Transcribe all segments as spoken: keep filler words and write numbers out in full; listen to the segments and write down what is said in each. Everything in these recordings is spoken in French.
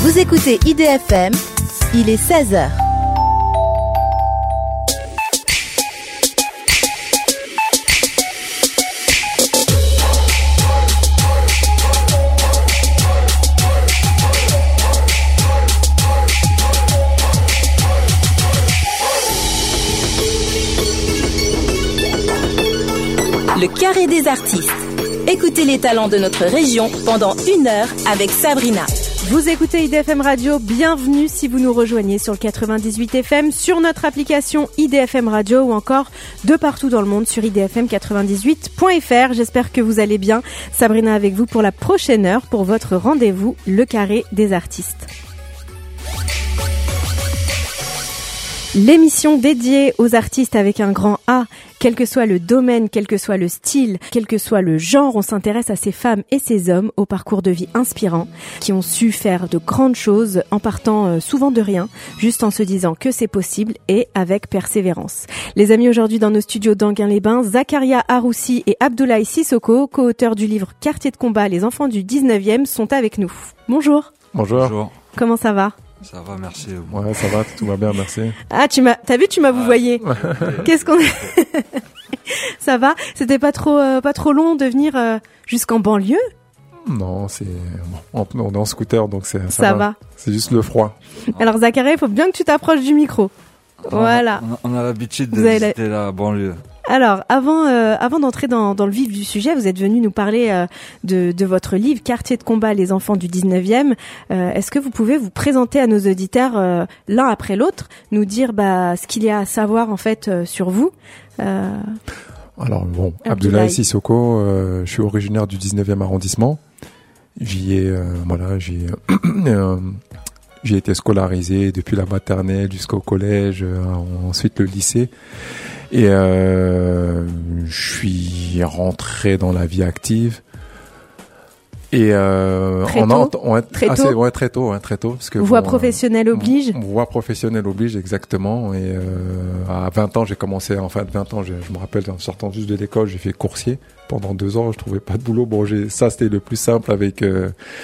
Vous écoutez I D F M, il est seize heures. Le carré des artistes. Écoutez les talents de notre région pendant une heure avec Sabrina. Vous écoutez I D F M Radio, bienvenue si vous nous rejoignez sur le quatre-vingt-dix-huit F M, sur notre application I D F M Radio ou encore de partout dans le monde sur i d f m quatre-vingt-dix-huit point f r. J'espère que vous allez bien. Sabrina avec vous pour la prochaine heure pour votre rendez-vous, le carré des artistes. L'émission dédiée aux artistes avec un grand A, quel que soit le domaine, quel que soit le style, quel que soit le genre, on s'intéresse à ces femmes et ces hommes au parcours de vie inspirant, qui ont su faire de grandes choses en partant souvent de rien, juste en se disant que c'est possible et avec persévérance. Les amis, aujourd'hui dans nos studios d'Anguin-les-Bains, Zakaria Haroussi et Abdoulaye Sissoko, co-auteurs du livre Quartier de combat, les enfants du dix-neuvième, sont avec nous. Bonjour. Bonjour. Bonjour. Comment ça va ? Ça va, merci. Ouais, ça va, tout va bien, merci. Ah, tu m'as, t'as vu, tu m'as vouvoyé. Qu'est-ce qu'on ça va? C'était pas trop, euh, pas trop long de venir euh, jusqu'en banlieue? Non, c'est bon, on est en scooter, donc c'est ça, ça va. va. C'est juste le froid. Alors Zakaria, il faut bien que tu t'approches du micro. On voilà. A, on, a, on a l'habitude de visiter la... la banlieue. Alors, avant, euh, avant d'entrer dans, dans le vif du sujet, vous êtes venu nous parler euh, de, de votre livre Quartier de combat, les enfants du dix-neuvième. Euh, est-ce que vous pouvez vous présenter à nos auditeurs euh, l'un après l'autre, nous dire bah, ce qu'il y a à savoir en fait euh, sur vous euh... Alors bon, Abdoulaye Sissoko, euh, je suis originaire du dix-neuvième arrondissement. J'y ai, euh, voilà, j'ai, euh, j'ai été scolarisé depuis la maternelle jusqu'au collège, euh, ensuite le lycée. Et euh, je suis rentré dans la vie active. Et euh, très on tôt, a, on a très assez, tôt, ouais, très tôt, hein, très tôt, parce que voie bon, professionnelle euh, oblige. Voie professionnelle oblige, exactement. Et euh, à vingt ans, j'ai commencé. Enfin, de vingt ans, je, je me rappelle, en sortant juste de l'école, j'ai fait coursier pendant deux ans. Je trouvais pas de boulot. Bon, j'ai, ça, c'était le plus simple avec. Euh,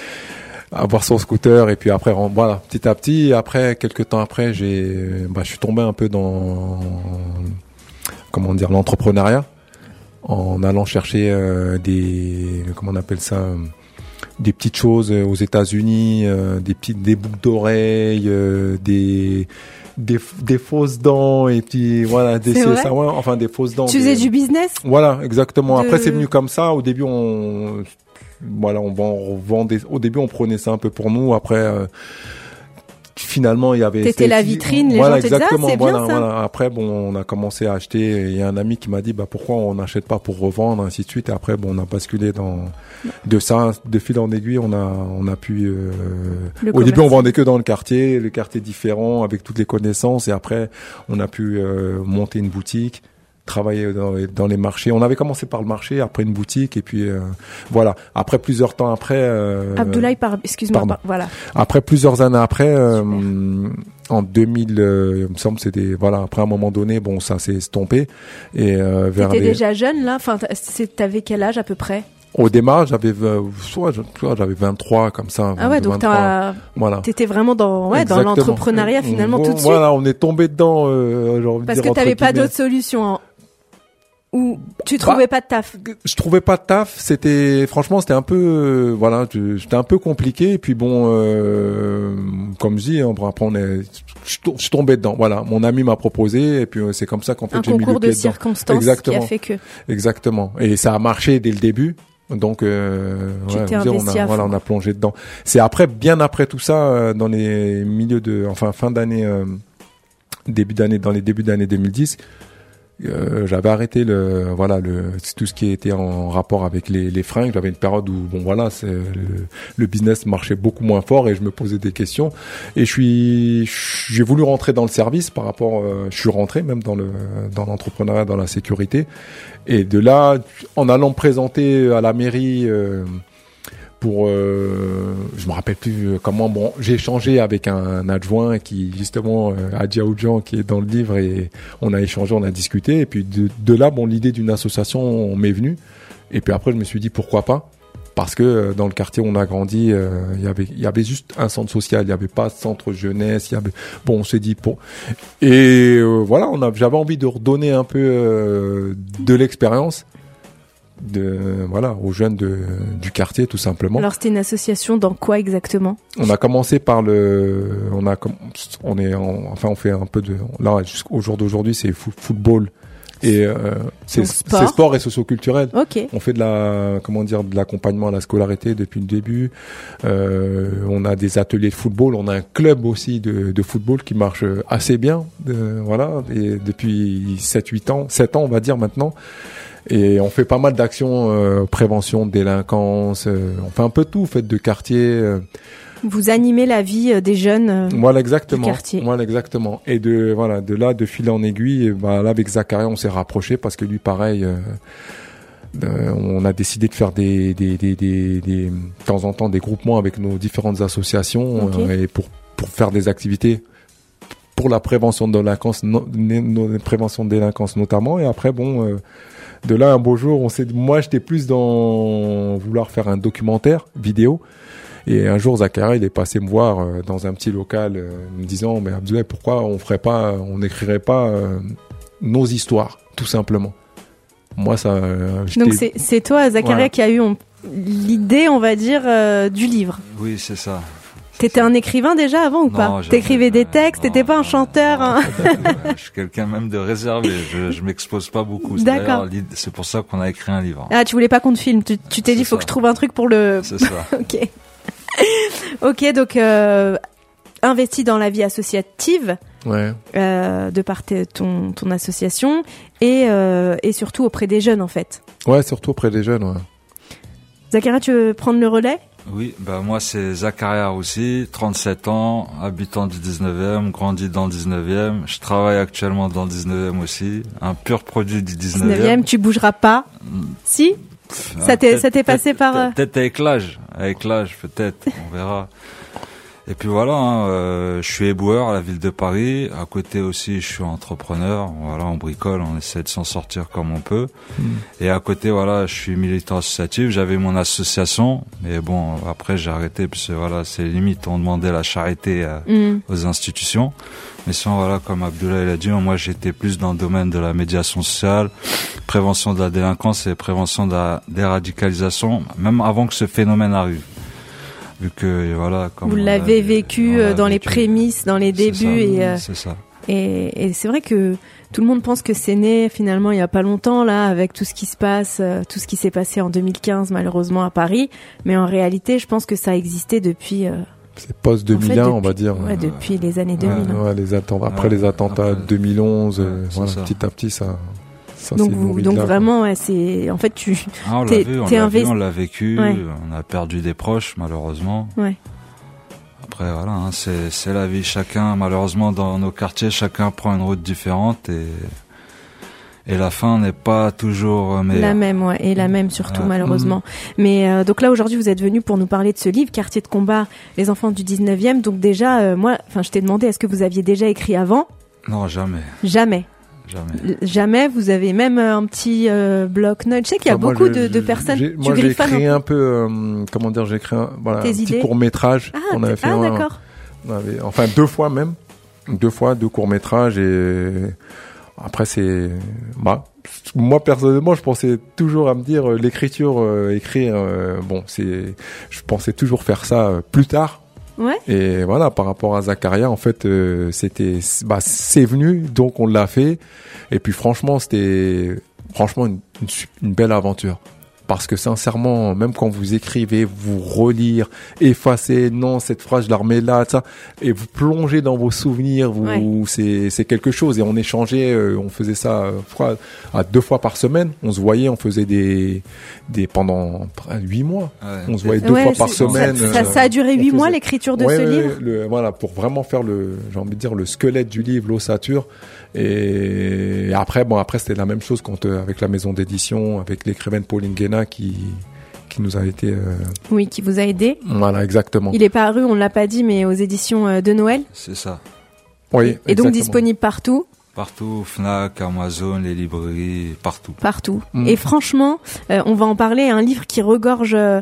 avoir son scooter et puis après voilà petit à petit. Après quelques temps après, j'ai, bah, je suis tombé un peu dans comment dire l'entrepreneuriat en allant chercher euh, des comment on appelle ça des petites choses aux États-Unis, euh, des petites des boucles d'oreilles, euh, des des des fausses dents et puis voilà des c'est ça ouais, enfin des fausses dents. Tu des... faisais du business ? Voilà, exactement. De... Après c'est venu comme ça. Au début on voilà, on vend, on vendait. Au début, on prenait ça un peu pour nous. Après, euh, finalement, il y avait. T'étais la vitrine, les voilà, gens te disaient, exactement. ah, c'est voilà, bien ça. Voilà. Après, bon, on a commencé à acheter. Il y a un ami qui m'a dit, bah, pourquoi on n'achète pas pour revendre, ainsi de suite. Et après, bon, on a basculé dans de ça, de fil en aiguille. On a, on a pu. Euh... Au commerce. Début, on vendait que dans le quartier, le quartier différent, avec toutes les connaissances. Et après, on a pu euh, monter une boutique. Travailler dans les, dans les marchés. On avait commencé par le marché, après une boutique, et puis euh, voilà. Après plusieurs temps après. Euh, Abdoulaye, par, excuse-moi. Par, voilà. Après plusieurs années après, euh, en deux mille, euh, il me semble, c'était voilà. Après un moment donné, bon, ça s'est estompé. Et euh, vers T'étais les... déjà jeune là. Enfin, t'avais quel âge à peu près? Au démarrage, j'avais soit, soit j'avais vingt-trois comme ça. Ah ouais, donc t'as, voilà. T'étais vraiment dans ouais Exactement. Dans l'entrepreneuriat finalement bon, tout de suite. Voilà, on est tombé dedans. Euh, genre, Parce dire, que t'avais pas d'autre solution. Hein. Ou tu trouvais bah, pas de taf? Je trouvais pas de taf. C'était franchement, c'était un peu, euh, voilà, c'était un peu compliqué. Et puis bon, euh, comme je dis, hein, après on est, je, je suis tombé dedans. Voilà, mon ami m'a proposé et puis euh, c'est comme ça qu'en fait un j'ai mis le pied dedans. Un concours de circonstances Exactement. qui a fait que. Exactement. Et ça a marché dès le début. Donc, euh, tu ouais, t'es dire, on a, voilà, on a plongé dedans. C'est après, bien après tout ça, euh, dans les milieux de, enfin fin d'année, euh, début d'année, dans les débuts d'année deux mille dix. Euh, j'avais arrêté le voilà le tout ce qui était en rapport avec les, les fringues. J'avais une période où bon voilà c'est le, le business marchait beaucoup moins fort et je me posais des questions et je suis j'ai voulu rentrer dans le service par rapport euh, je suis rentré même dans le dans l'entrepreneuriat, dans la sécurité, et de là en allant me présenter à la mairie euh, pour euh, je me rappelle plus comment bon j'ai échangé avec un adjoint qui justement euh, Adja Oudjan qui est dans le livre, et on a échangé, on a discuté, et puis de, de là bon l'idée d'une association m'est venue, et puis après je me suis dit pourquoi pas. parce que euh, dans le quartier où on a grandi, euh, il y avait il y avait juste un centre social, il y avait pas de centre jeunesse, il y avait bon, on s'est dit bon et euh, voilà, on a j'avais envie de redonner un peu euh, de l'expérience de voilà aux jeunes de du quartier tout simplement. Alors c'était une association dans quoi exactement? On a commencé par le on a on est en, enfin on fait un peu de là jusqu'au jour d'aujourd'hui, c'est fo- football et euh, c'est sport. c'est sport et socio-culturel. OK. On fait de la comment dire de l'accompagnement à la scolarité depuis le début. Euh, on a des ateliers de football, on a un club aussi de de football qui marche assez bien de, voilà et depuis sept huit ans, sept ans on va dire maintenant. Et on fait pas mal d'actions, euh, prévention de délinquance, euh, on fait un peu tout, fête de quartier. Euh. Vous animez la vie euh, des jeunes euh, voilà, exactement, du quartier. Voilà, exactement. Et de voilà, de là, de fil en aiguille, bah, là avec Zakaria, on s'est rapproché parce que lui, pareil, euh, euh, on a décidé de faire des, des, des, des, des, de temps en temps des groupements avec nos différentes associations Okay. euh, et pour pour faire des activités pour la prévention de délinquance, no, no, prévention de délinquance notamment. Et après, bon. Euh, De là, un beau jour, on s'est, moi, j'étais plus dans vouloir faire un documentaire vidéo. Et un jour, Zakaria, il est passé me voir euh, dans un petit local, euh, me disant, mais Abdoulaye, pourquoi on ferait pas, on n'écrirait pas euh, nos histoires, tout simplement. Moi, ça. Euh, Donc c'est, c'est toi, Zakaria, voilà. qui a eu on, l'idée, on va dire, euh, du livre. Oui, c'est ça. T'étais un écrivain déjà avant ou non, pas? T'écrivais des textes, non, t'étais pas un chanteur. Non, hein. Je suis quelqu'un même de réservé, je, je m'expose pas beaucoup. C'est D'accord. C'est pour ça qu'on a écrit un livre. Ah, tu voulais pas qu'on te filme, tu, tu t'es c'est dit, ça. Faut que je trouve un truc pour le... C'est ça. Ok. Ok, donc euh, investi dans la vie associative, ouais. euh, de par t- ton, ton association, et, euh, et surtout auprès des jeunes en fait. Ouais, surtout auprès des jeunes, ouais. Zakaria, tu veux prendre le relais? Oui, bah moi c'est Zakaria aussi, trente-sept ans, habitant du dix-neuvième, grandi dans le dix-neuvième. Je travaille actuellement dans le dix-neuvième aussi, un pur produit du dix-neuvième. dix-neuvième, tu bougeras pas? Mmh. Si? Pff, ça t'est, ça t'est passé peut-être, par... Peut-être avec l'âge, avec l'âge peut-être, on verra. Et puis voilà, hein, euh, je suis éboueur à la ville de Paris. À côté aussi, je suis entrepreneur. Voilà, on bricole, on essaie de s'en sortir comme on peut. Mmh. Et à côté, voilà, je suis militant associatif. J'avais mon association, mais bon, après j'ai arrêté parce que voilà, c'est limite, on demandait la charité à, mmh. aux institutions. Mais sinon, voilà, comme Abdoulaye l'a dit, moi j'étais plus dans le domaine de la médiation sociale, prévention de la délinquance et prévention de la déradicalisation, même avant que ce phénomène arrive. Vu que voilà, comme vous l'avez vécu euh, dans vécu. les prémices, dans les débuts, ça, et, euh, c'est ça. et et c'est vrai que tout le monde pense que c'est né finalement il y a pas longtemps là, avec tout ce qui se passe, euh, tout ce qui s'est passé en deux mille quinze malheureusement à Paris, mais en réalité, je pense que ça a existé depuis. Euh, c'est post deux mille un, en fait, depuis, on va dire. Ouais, depuis les années deux mille. Ouais, ouais, les atten- après ouais, les attentats après, deux mille onze, ouais, euh, voilà, petit à petit ça. Ça, donc vous, donc là, vraiment, ouais, c'est en fait tu. Ah, on l'a vu, on l'a, vu, on l'a vécu, ouais. On a perdu des proches malheureusement. Ouais. Après voilà, hein, c'est c'est la vie. Chacun malheureusement dans nos quartiers, chacun prend une route différente et et la fin n'est pas toujours meilleure. La même, ouais, et la même surtout ouais. malheureusement. Mmh. Mais euh, donc là aujourd'hui vous êtes venu pour nous parler de ce livre, Quartier de combat, les enfants du dix-neuvième. Donc déjà, euh, moi, enfin, je t'ai demandé, est-ce que vous aviez déjà écrit avant? Non, jamais. Jamais. Jamais. Jamais. Vous avez même un petit euh, bloc-notes. Je sais qu'il y a enfin, beaucoup moi, de, de personnes. J'ai, moi, j'ai écrit un peu, euh, comment dire, j'ai écrit un, voilà, un petit court métrage. Ah, on avait fait ah un, d'accord. On avait, enfin, deux fois même, deux fois, deux courts métrages et après c'est, bah, moi personnellement, je pensais toujours à me dire euh, l'écriture, euh, écrire, euh, bon, c'est, je pensais toujours faire ça euh, plus tard. Ouais. Et voilà, par rapport à Zakaria, en fait, euh, c'était, bah, c'est venu, donc on l'a fait. Et puis franchement, c'était franchement une, une, une belle aventure. Parce que sincèrement, même quand vous écrivez, vous relire, effacer, non, cette phrase, je la remets là, ça, et vous plongez dans vos souvenirs, vous, ouais. c'est, c'est quelque chose. Et on échangeait, euh, on faisait ça euh, à deux fois par semaine. On se voyait, on faisait des, des pendant huit mois. Ouais. On se voyait deux ouais, fois par semaine. Ça, ça, ça a duré huit mois l'écriture de ouais, ce ouais, livre. Le, voilà, pour vraiment faire le, j'ai envie de dire le squelette du livre, l'ossature. Et après, bon, après c'était la même chose quand euh, avec la maison d'édition, avec l'écrivaine Pauline Guéna qui qui nous a été. Euh... Oui, qui vous a aidé. Voilà, exactement. Il est paru, on l'a pas dit, mais aux éditions euh, de Noël. C'est ça. Oui. Et, et donc disponible partout. Partout, Fnac, Amazon, les librairies, partout. Partout. Mmh. Et franchement, euh, on va en parler, un livre qui regorge euh,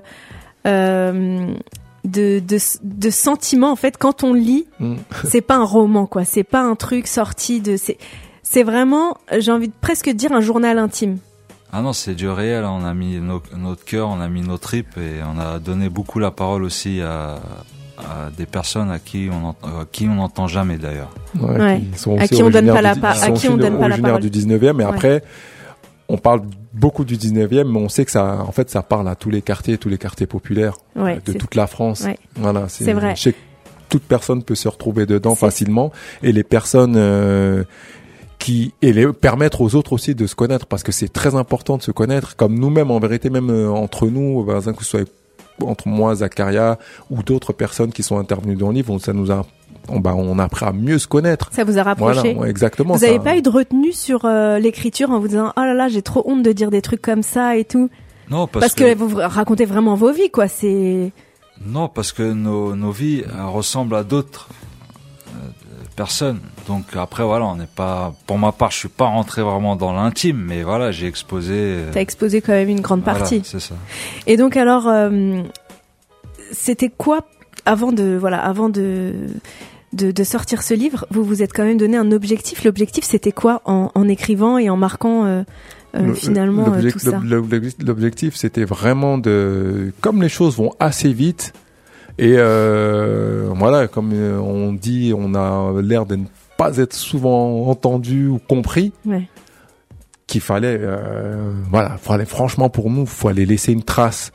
euh, de, de, de sentiments. En fait, quand on lit, mmh. c'est pas un roman, quoi. C'est pas un truc sorti de... C'est, c'est vraiment, j'ai envie de presque dire, un journal intime. Ah non, c'est du réel. On a mis nos, notre cœur, on a mis nos tripes et on a donné beaucoup la parole aussi à... à des personnes à qui on entend, à qui on n'entend jamais d'ailleurs. Ouais, ouais. Qui sont à qui on donne pas la parole. À qui on donne pas la parole. Du dix-neuvième, et ouais. après, on parle beaucoup du dix-neuvième, mais on sait que ça, en fait, ça parle à tous les quartiers, tous les quartiers populaires ouais, de toute la France. Ouais. Voilà, c'est, c'est vrai. Je sais que toute personne peut se retrouver dedans c'est... facilement, et les personnes euh, qui et les permettre aux autres aussi de se connaître, parce que c'est très important de se connaître, comme nous-mêmes en vérité, même euh, entre nous, par exemple, que ce soit entre moi, Zakaria, ou d'autres personnes qui sont intervenues dans le livre, ça nous a, on, bah, on a appris à mieux se connaître. Ça vous a rapproché. Voilà, ouais, exactement. Vous n'avez pas eu de retenue sur euh, l'écriture en vous disant, oh là là, j'ai trop honte de dire des trucs comme ça et tout. Non, parce, parce que... que vous racontez vraiment vos vies, quoi. C'est. Non, parce que nos, nos vies euh, ressemblent à d'autres euh, personnes. Donc après, voilà, on n'est pas. Pour ma part, je suis pas rentré vraiment dans l'intime, mais voilà, j'ai exposé. Euh... T'as exposé quand même une grande voilà, partie. C'est ça. Et donc alors, euh, c'était quoi avant de voilà, avant de, de de sortir ce livre, vous vous êtes quand même donné un objectif. L'objectif, c'était quoi en, en écrivant et en marquant euh, euh, le, finalement euh, tout ça. L'objectif, c'était vraiment de, comme les choses vont assez vite. Et euh, voilà, comme on dit, on a l'air de ne pas être souvent entendu ou compris, ouais. qu'il fallait, euh, voilà, fallait franchement pour nous, il fallait laisser une trace,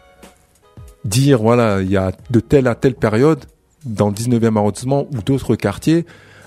dire voilà, il y a de telle à telle période dans le dix-neuvième arrondissement ou d'autres quartiers,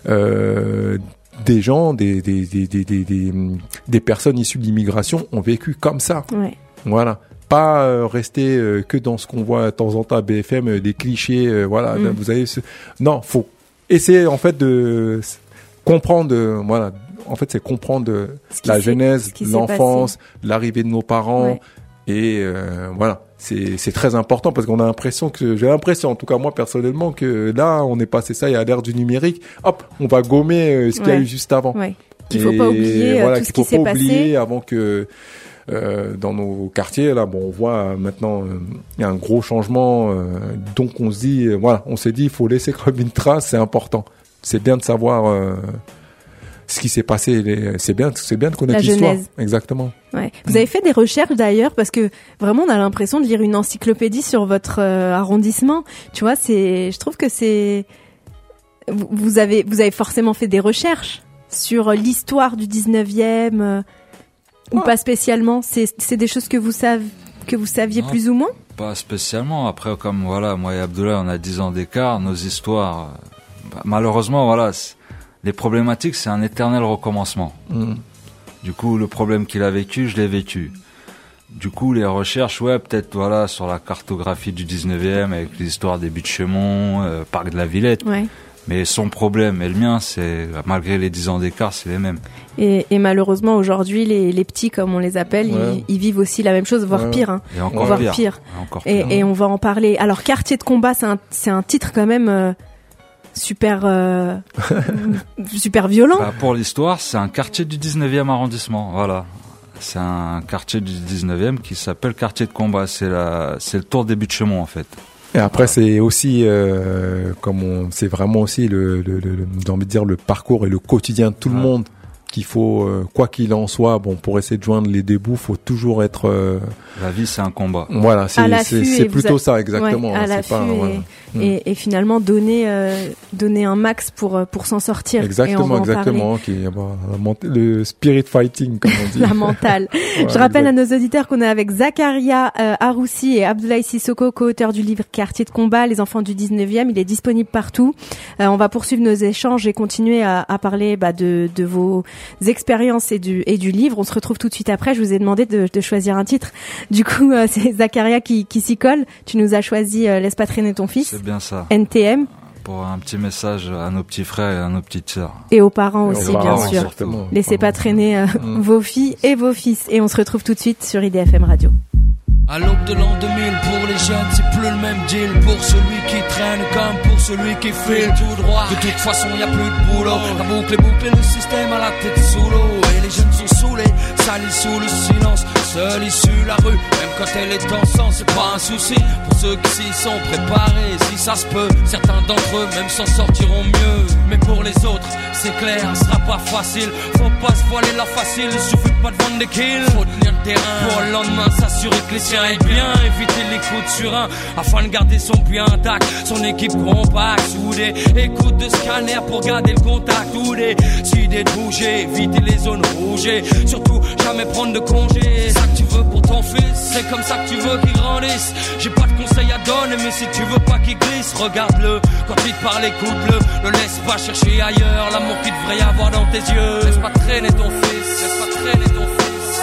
euh, des gens, des des des des des, des, des personnes issues de l'immigration ont vécu comme ça, ouais. Voilà. Pas euh, rester euh, que dans ce qu'on voit de temps en temps à B F M, euh, des clichés, euh, voilà. Mm. Vous avez ce... non, faut essayer en fait de comprendre, euh, voilà. En fait, c'est comprendre euh, la genèse, l'enfance, l'arrivée de nos parents, ouais. Et euh, voilà. C'est c'est très important parce qu'on a l'impression que j'ai l'impression, en tout cas moi personnellement, que là on est passé ça et à l'ère du numérique, hop, on va gommer euh, ce qu'il ouais. y a eu juste avant. Ouais. Qu'il faut pas oublier voilà, tout ce qui s'est passé. Qu'il faut pas oublier avant que Euh, dans nos quartiers là, bon, on voit euh, maintenant il euh, y a un gros changement, euh, donc on se dit, euh, voilà, on s'est dit, il faut laisser comme une trace, c'est important. C'est bien de savoir euh, ce qui s'est passé. Les, c'est bien, c'est bien de connaître la l'histoire. Genèse. Exactement. Ouais. Vous avez fait des recherches d'ailleurs, parce que vraiment on a l'impression de lire une encyclopédie sur votre euh, arrondissement. Tu vois, c'est, je trouve que c'est, vous, vous avez, vous avez forcément fait des recherches sur l'histoire du dix-neuvième. Euh... Ou pas spécialement, c'est c'est des choses que vous savez que vous saviez non, plus ou moins. Pas spécialement. Après, comme voilà, moi et Abdoulaye, on a dix ans d'écart. Nos histoires, bah, malheureusement, voilà, les problématiques, c'est un éternel recommencement. Mmh. Du coup, le problème qu'il a vécu, je l'ai vécu. Du coup, les recherches, ouais, peut-être voilà, sur la cartographie du dix-neuvième avec l'histoire des Buttes-Chaumont, euh, Parc de la Villette. Ouais. Mais son problème et le mien, c'est, malgré les dix ans d'écart, c'est les mêmes. Et, et malheureusement, aujourd'hui, les, les petits, comme on les appelle, ouais. ils, ils vivent aussi la même chose, voire ouais. pire. Hein. Et encore voire pire. pire. Et, encore et, pire. et on va en parler. Alors, Quartier de combat, c'est un, c'est un titre quand même euh, super, euh, super violent. Bah, pour l'histoire, c'est un quartier du dix-neuvième arrondissement, voilà. C'est un quartier du dix-neuvième qui s'appelle Quartier de combat. C'est la, c'est le tour des Buttes-Chaumont, en fait. Et après, c'est aussi, euh, comme on, c'est vraiment aussi le, le, le, j'ai envie de dire, le parcours et le quotidien de tout ouais. le monde qu'il faut, euh, quoi qu'il en soit, bon, pour essayer de joindre les deux bouts, faut toujours être. Euh, la vie, c'est un combat. Voilà, c'est c'est, c'est plutôt a... ça exactement. Ouais, à hein, l'affût c'est pas, et, voilà. et, et finalement donner euh, donner un max pour pour s'en sortir. Exactement, et on exactement. Qui, bah, le spirit fighting, comme on dit. La mentale. Ouais, Je rappelle exact. à nos auditeurs qu'on est avec Zakaria euh, Haroussi et Abdoulaye Sissoko, co-auteurs du livre Quartier de combat, les enfants du dix-neuvième. Il est disponible partout. Euh, on va poursuivre nos échanges et continuer à, à parler bah, de de vos expériences et du et du livre. On se retrouve tout de suite après. Je vous ai demandé de, de choisir un titre. Du coup, euh, c'est Zakaria qui, qui s'y colle. Tu nous as choisi euh, Laisse pas traîner ton fils. C'est bien ça. N T M. Pour un petit message à nos petits frères et à nos petites sœurs. Et aux parents et aussi, aux parents, bien sûr. Exactement. Laissez pas traîner euh, mmh. vos filles et vos fils. Et on se retrouve tout de suite sur I D F M Radio. À l'aube de l'an deux mille, pour les jeunes, c'est plus le même deal. Pour celui qui traîne comme pour celui qui file tout droit. De toute façon, y a plus de boulot. La boucle est bouclée, le système à la tête sous l'eau. Et les jeunes sont saoulés, salis sous le silence. Seule issue la rue, même quand elle est en sang, c'est pas un souci. Pour ceux qui s'y sont préparés, si ça se peut, certains d'entre eux même s'en sortiront mieux. Mais pour les autres, c'est clair, ce sera pas facile. Faut pas se voiler la facile, il suffit pas de vendre des kills. Faut tenir le terrain pour le lendemain s'assurer que les siens aient bien. Éviter les coups de surin afin de garder son puits intact. Son équipe compacte, soudée. Écoute de scanner pour garder le contact. Ou des idées de bouger, éviter les zones rouges. Surtout jamais prendre de congé. C'est ça que tu veux pour ton fils, c'est comme ça que tu veux qu'il grandisse. J'ai pas de conseils à donner, mais si tu veux pas qu'il glisse, regarde-le. Quand il te parle, écoute-le. Ne laisse pas chercher ailleurs l'amour qu'il devrait y avoir dans tes yeux. Laisse pas traîner ton fils, laisse pas traîner ton fils.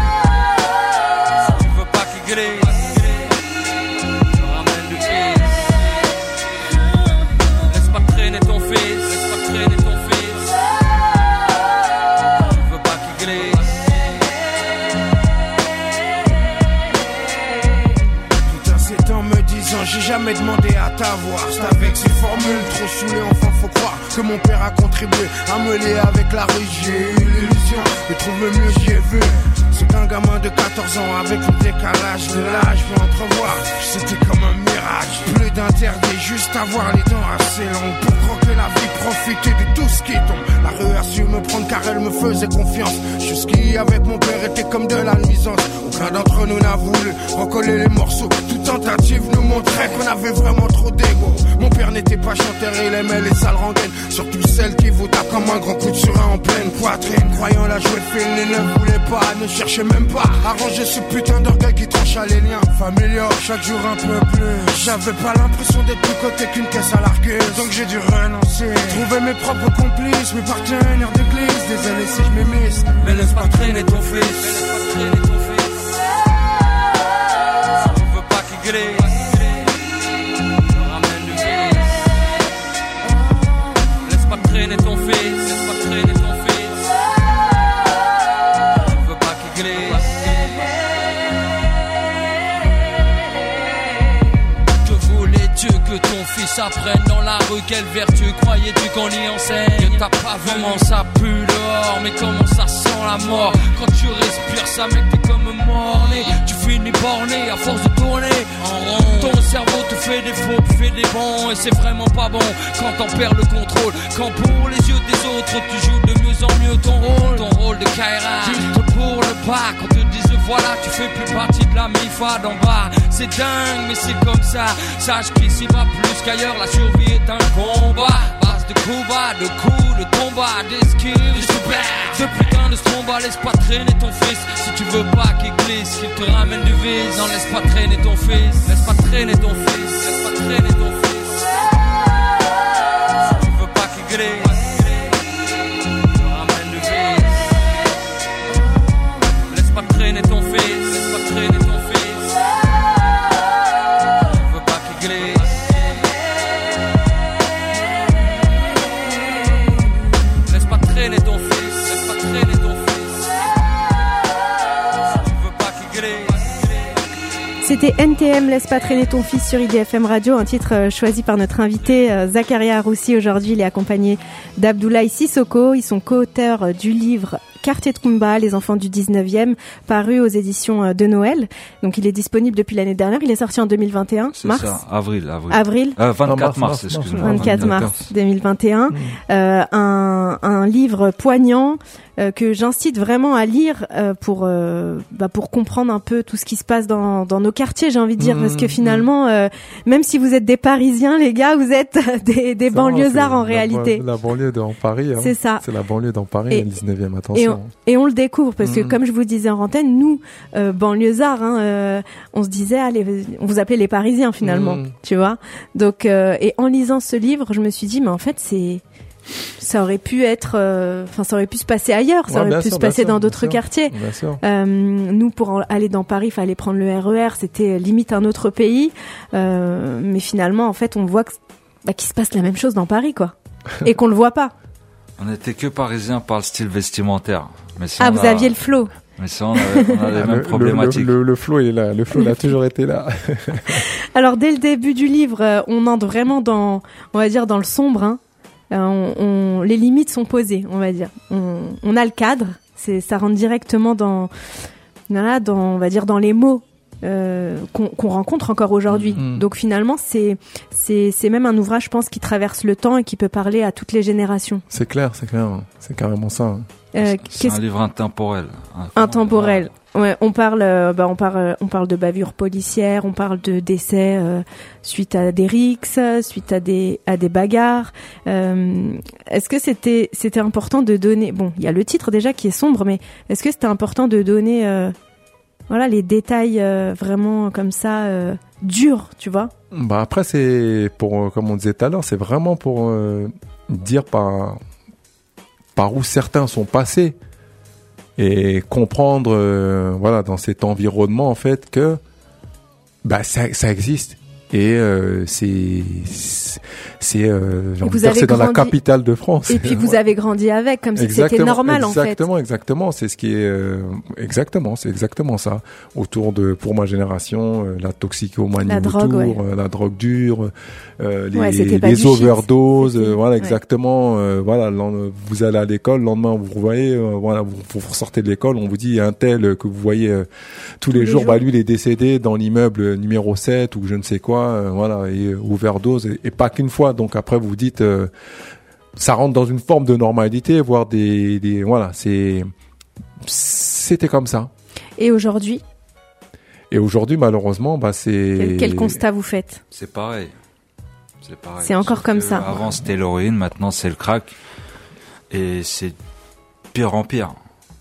Si tu veux pas qu'il glisse, ramène du fils. Laisse pas traîner ton fils, laisse pas traîner ton fils. Si tu veux pas qu'il glisse. J'ai jamais demandé à t'avoir. C'est avec ces formules trop saoulées, enfin faut croire que mon père a contribué à me lier avec la rue. J'ai eu l'illusion de trouver mieux, j'y ai vu. C'est qu'un gamin de quatorze ans avec le décalage de l'âge peut entrevoir. C'était comme un mirage, plus d'interdit, juste avoir les dents assez longues pour croquer la vie, profiter de tout ce qui tombe. La rue a su me prendre car elle me faisait confiance. Jusqu'y avec mon père était comme de la nuisance. Aucun d'entre nous n'a voulu recoller les morceaux. Toute tentative nous montrait qu'on avait vraiment trop d'ego. Mon père n'était pas chanteur, il aimait les sales rengaines. Surtout celles qui vous tapent comme un grand coup de surin en pleine poitrine. Croyant la jouer fine, il ne voulait pas, ne cherchait même pas à ranger ce putain d'orgueil qui trancha les liens familiaux. Chaque jour un peu plus. J'avais pas l'impression d'être plus côté qu'une caisse à largueuse. Donc j'ai dû renoncer, trouver mes propres complices, mes partenaires d'église. Désolé si je m'émisse, mais laisse pas traîner ton fils, mais laisse pas traîner ton fils. Si tu veux pas qu'il glisse, ramène du fils. Laisse pas traîner ton fils, laisse pas traîner ton fils. Si tu veux pas qu'il glisse. Que voulais-tu que ton fils apprenne dans la rue? Quelle vertu croyais-tu qu'on y enseigne? T'as pas vu comment ça pue dehors, mais comment ça sent la mort. Quand tu respires ça, mec, t'es comme mort-né. Tu finis borné à force de tourner en rond. Ton cerveau te fait des faux, tu fais des bons. Et c'est vraiment pas bon quand t'en perds le contrôle. Quand pour les yeux des autres tu joues de mieux en mieux ton rôle. Ton rôle de Kaira, juste pour le bas. Quand te disent voilà, tu fais plus partie de la mi-fa d'en bas. C'est dingue mais c'est comme ça. Sache qu'ici va plus qu'ailleurs, la survie est un combat. Base de coups bas, de coups, de combat, des skills, de ce putain de stromba. Laisse pas traîner ton fils si tu veux pas qu'il glisse, qu'il te ramène du vice. Non, laisse pas traîner ton fils, laisse pas traîner ton fils, laisse pas traîner ton fils. Si tu veux pas qu'il glisse, ramène du vice. Laisse pas traîner ton fils, laisse pas traîner ton fils. Si tu veux pas qu'il glisse. Laisse pas traîner ton fils, laisse pas traîner ton fils. C'était N T M, laisse pas traîner ton fils sur I D F M Radio, un titre euh, choisi par notre invité euh, Zakaria Roussi. Aujourd'hui, il est accompagné d'Abdoulaye Sissoko. Ils sont co-auteurs euh, du livre Quartier Tumba, les enfants du dix-neuvième, paru aux éditions euh, de Noël. Donc, il est disponible depuis l'année dernière. Il est sorti en deux mille vingt et un, C'est mars. ça, avril, avril. Avril. Euh, vingt-quatre mars, mars, mars, excuse-moi. vingt-quatre mars deux mille vingt et un. Mmh. Euh, un, un livre poignant euh, que j'incite vraiment à lire euh, pour euh, bah, pour comprendre un peu tout ce qui se passe dans dans nos quartiers, j'ai envie de dire, mmh, parce que finalement, mmh. euh, même si vous êtes des Parisiens, les gars, vous êtes des des ça, banlieusards en la réalité. La banlieue dans Paris. Hein. C'est ça. C'est la banlieue dans Paris, et, le dix-neuvième, attention. Et on, et on le découvre parce mmh. que, comme je vous disais en antenne, nous, euh, banlieusards, hein, euh, on se disait, allez, on vous appelait les Parisiens finalement, mmh. tu vois. Donc, euh, et en lisant ce livre, je me suis dit, mais en fait, c'est ça aurait pu être, enfin, euh, ça aurait pu se passer ailleurs, ça ouais, aurait pu sûr, se passer sûr, dans d'autres quartiers. Euh, nous, pour en, aller dans Paris, il fallait prendre le R E R, c'était limite un autre pays. Euh, mais finalement, en fait, on voit que, bah, qu'il se passe la même chose dans Paris, quoi, et qu'on le voit pas. On était que parisiens par le style vestimentaire. Mais Ah, vous a... aviez le flow. Mais ça, on a, on a les Ah, mêmes le, problématiques. Le, le, le flow est là. Le flow il a toujours été là. Alors, dès le début du livre, euh, on entre vraiment dans, on va dire, dans le sombre. Hein. Euh, on, on, les limites sont posées, on va dire. On, on a le cadre. C'est, ça rentre directement dans, voilà, dans, on va dire, dans les mots. Euh, qu'on, qu'on rencontre encore aujourd'hui. Mmh. Donc finalement, c'est, c'est, c'est même un ouvrage, je pense, qui traverse le temps et qui peut parler à toutes les générations. C'est clair, c'est clair, c'est carrément ça. Hein. Euh, c'est un livre intemporel. Intemporel. Ouais, on parle, euh, bah, on parle, on parle de bavures policières, on parle de décès euh, suite à des rixes, suite à des, à des bagarres. Euh, est-ce que c'était, c'était important de donner, bon, il y a le titre déjà qui est sombre, mais est-ce que c'était important de donner euh, voilà, les détails euh, vraiment comme ça euh, durs, tu vois. Bah après c'est pour, comme on disait tout à l'heure, c'est vraiment pour euh, dire par par où certains sont passés et comprendre, euh, voilà, dans cet environnement en fait que bah ça ça existe et euh, c'est c'est euh, j'ai envie de dire, c'est dans la capitale de France. Et puis vous ouais. avez grandi avec, comme si exactement, c'était normal exactement, en fait. Exactement, exactement. C'est ce qui est euh, exactement, c'est exactement ça. Autour de, pour ma génération, euh, la toxicomanie la autour, drogue, ouais. euh, la drogue dure, euh, les, ouais, les overdoses, shit, euh, voilà, ouais. exactement. Euh, voilà, vous allez à l'école, le lendemain vous voyez, euh, voilà, vous, vous ressortez de l'école, on vous dit un tel que vous voyez euh, tous, tous les, les jours, jours, bah lui il est décédé dans l'immeuble numéro sept ou je ne sais quoi, euh, voilà, et euh, overdose et, et pas qu'une fois. Donc après vous dites euh, ça rentre dans une forme de normalité, voire des, des voilà, c'est c'était comme ça. Et aujourd'hui? Et aujourd'hui, malheureusement, bah c'est. Quel, quel constat vous faites? C'est pareil. C'est pareil. C'est encore Sauf comme ça. Avant c'était l'héroïne, maintenant c'est le crack, et c'est pire en pire.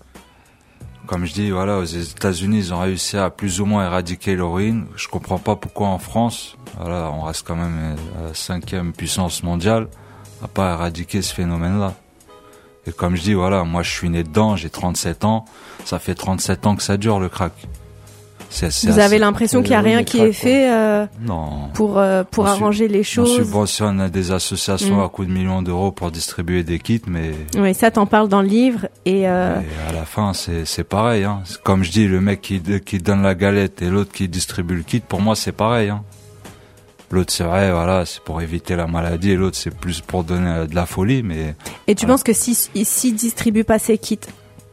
Comme je dis, voilà, aux États-Unis, ils ont réussi à plus ou moins éradiquer l'héroïne. Je comprends pas pourquoi en France, voilà, on reste quand même à la cinquième puissance mondiale, à pas éradiquer ce phénomène-là. Et comme je dis, voilà, moi je suis né dedans, j'ai trente-sept ans, ça fait trente-sept ans que ça dure le crack. C'est, c'est Vous assez... avez l'impression qu'il n'y a rien qui crack, est fait euh, non. pour, euh, pour arranger su- les choses. On subventionne des associations mmh. à coups de millions d'euros pour distribuer des kits, mais... Oui, ça t'en parles dans le livre. Et, euh... et à la fin, c'est, c'est pareil. Hein. C'est comme je dis, le mec qui, qui donne la galette et l'autre qui distribue le kit, pour moi, c'est pareil. Hein. L'autre, c'est vrai, voilà, c'est pour éviter la maladie, et l'autre, c'est plus pour donner de la folie, mais... Et tu voilà. penses que si, s'ils distribuent pas ces kits,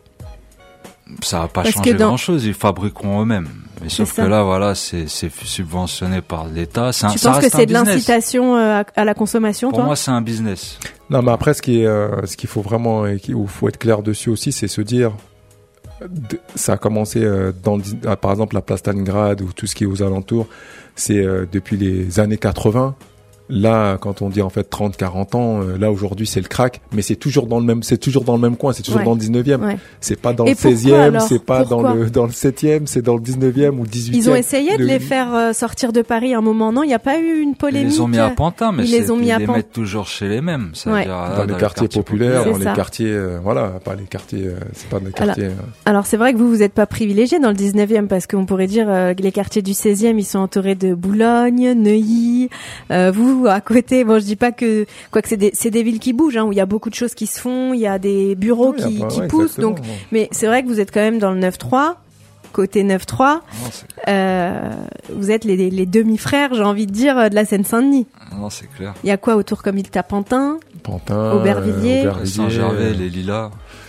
ça va pas Parce changer dans... grand-chose, ils fabriqueront eux-mêmes. Mais sauf que là, voilà, c'est, c'est subventionné par l'État. C'est un, tu ça penses reste que c'est un de business. L'incitation à, à la consommation, Pour toi moi, c'est un business. Non, mais après, ce qui est, euh, ce qu'il faut vraiment, et qu'il faut être clair dessus aussi, c'est se dire, ça a commencé euh, dans, le, par exemple, la place Stalingrad ou tout ce qui est aux alentours, c'est euh, depuis les années quatre-vingts. Là, quand on dit en fait trente, quarante ans, euh, là aujourd'hui c'est le crack, mais c'est toujours dans le même, c'est toujours dans le même coin, c'est toujours ouais. dans le dix-neuvième. Ouais. C'est pas dans Et le seizième, c'est pas pourquoi dans le dans le septième, c'est dans le dix-neuvième ou dix-huitième. Ils ont essayé de le... les faire euh, sortir de Paris à un moment, non? Il n'y a pas eu une polémique. Ils les ont mis à Pantin, mais ils les ont mis ils à les Pantin. mettent toujours chez les mêmes. Ouais. Dire, dans, là, les dans quartiers les quartiers populaires, dans les ça. quartiers, euh, voilà, pas les quartiers, euh, c'est pas dans les quartiers. Alors, euh... alors c'est vrai que vous vous êtes pas privilégié dans le dix-neuvième parce qu'on pourrait dire euh, que les quartiers du seizième ils sont entourés de Boulogne, Neuilly. Euh, vous à côté, bon je dis pas que que quoi que c'est des c'est des villes qui bougent hein, où il y a beaucoup de choses qui se font, il y a des bureaux oui, qui, bah, qui ouais, poussent donc ouais. Mais c'est vrai que vous êtes quand même dans le neuf trois côté neuf trois. Euh, vous êtes les les demi-frères, j'ai envie de dire, de la Seine-Saint-Denis. Non, c'est clair. Il y a quoi autour comme il t'a Pantin, Pantin, Aubervilliers, euh, Saint-Gervais, les Lilas.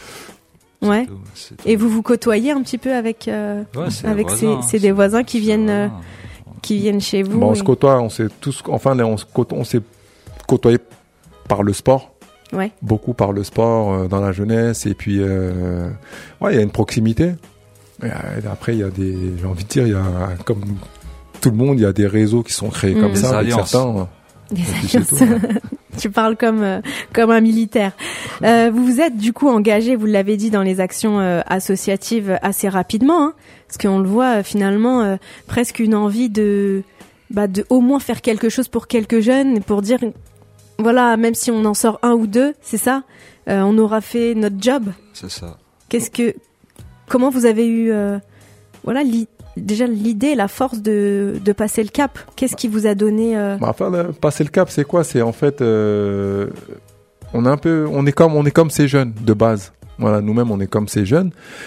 Ouais. Tout, tout. Et vous vous côtoyez un petit peu avec euh, ouais, c'est avec voisins, ces c'est des voisins qui viennent euh, qui viennent chez vous. Bon, on et... se côtoie, on s'est tous enfin on se côtoie, on s'est côtoyé par le sport, ouais. beaucoup par le sport euh, dans la jeunesse et puis euh, ouais il y a une proximité. Et, et après il y a des, j'ai envie de dire, il y a comme tout le monde, il y a des réseaux qui sont créés mmh. comme des ça alliances. avec certains. Des alliances. Tout, ouais. Tu parles comme euh, comme un militaire. Euh, vous vous êtes du coup engagé, vous l'avez dit, dans les actions euh, associatives assez rapidement, hein, parce qu'on le voit euh, finalement euh, presque une envie de bah de au moins faire quelque chose pour quelques jeunes, pour dire voilà, même si on en sort un ou deux, c'est ça, euh, on aura fait notre job. C'est ça. Qu'est-ce que, comment vous avez eu, euh, voilà, li, déjà l'idée, la force de de passer le cap. Qu'est-ce qui vous a donné euh... bah, enfin, le, passer le cap, c'est quoi? C'est en fait, euh, On est un peu, on est comme, on est comme ces jeunes de base. Voilà, nous-mêmes, on est comme ces jeunes,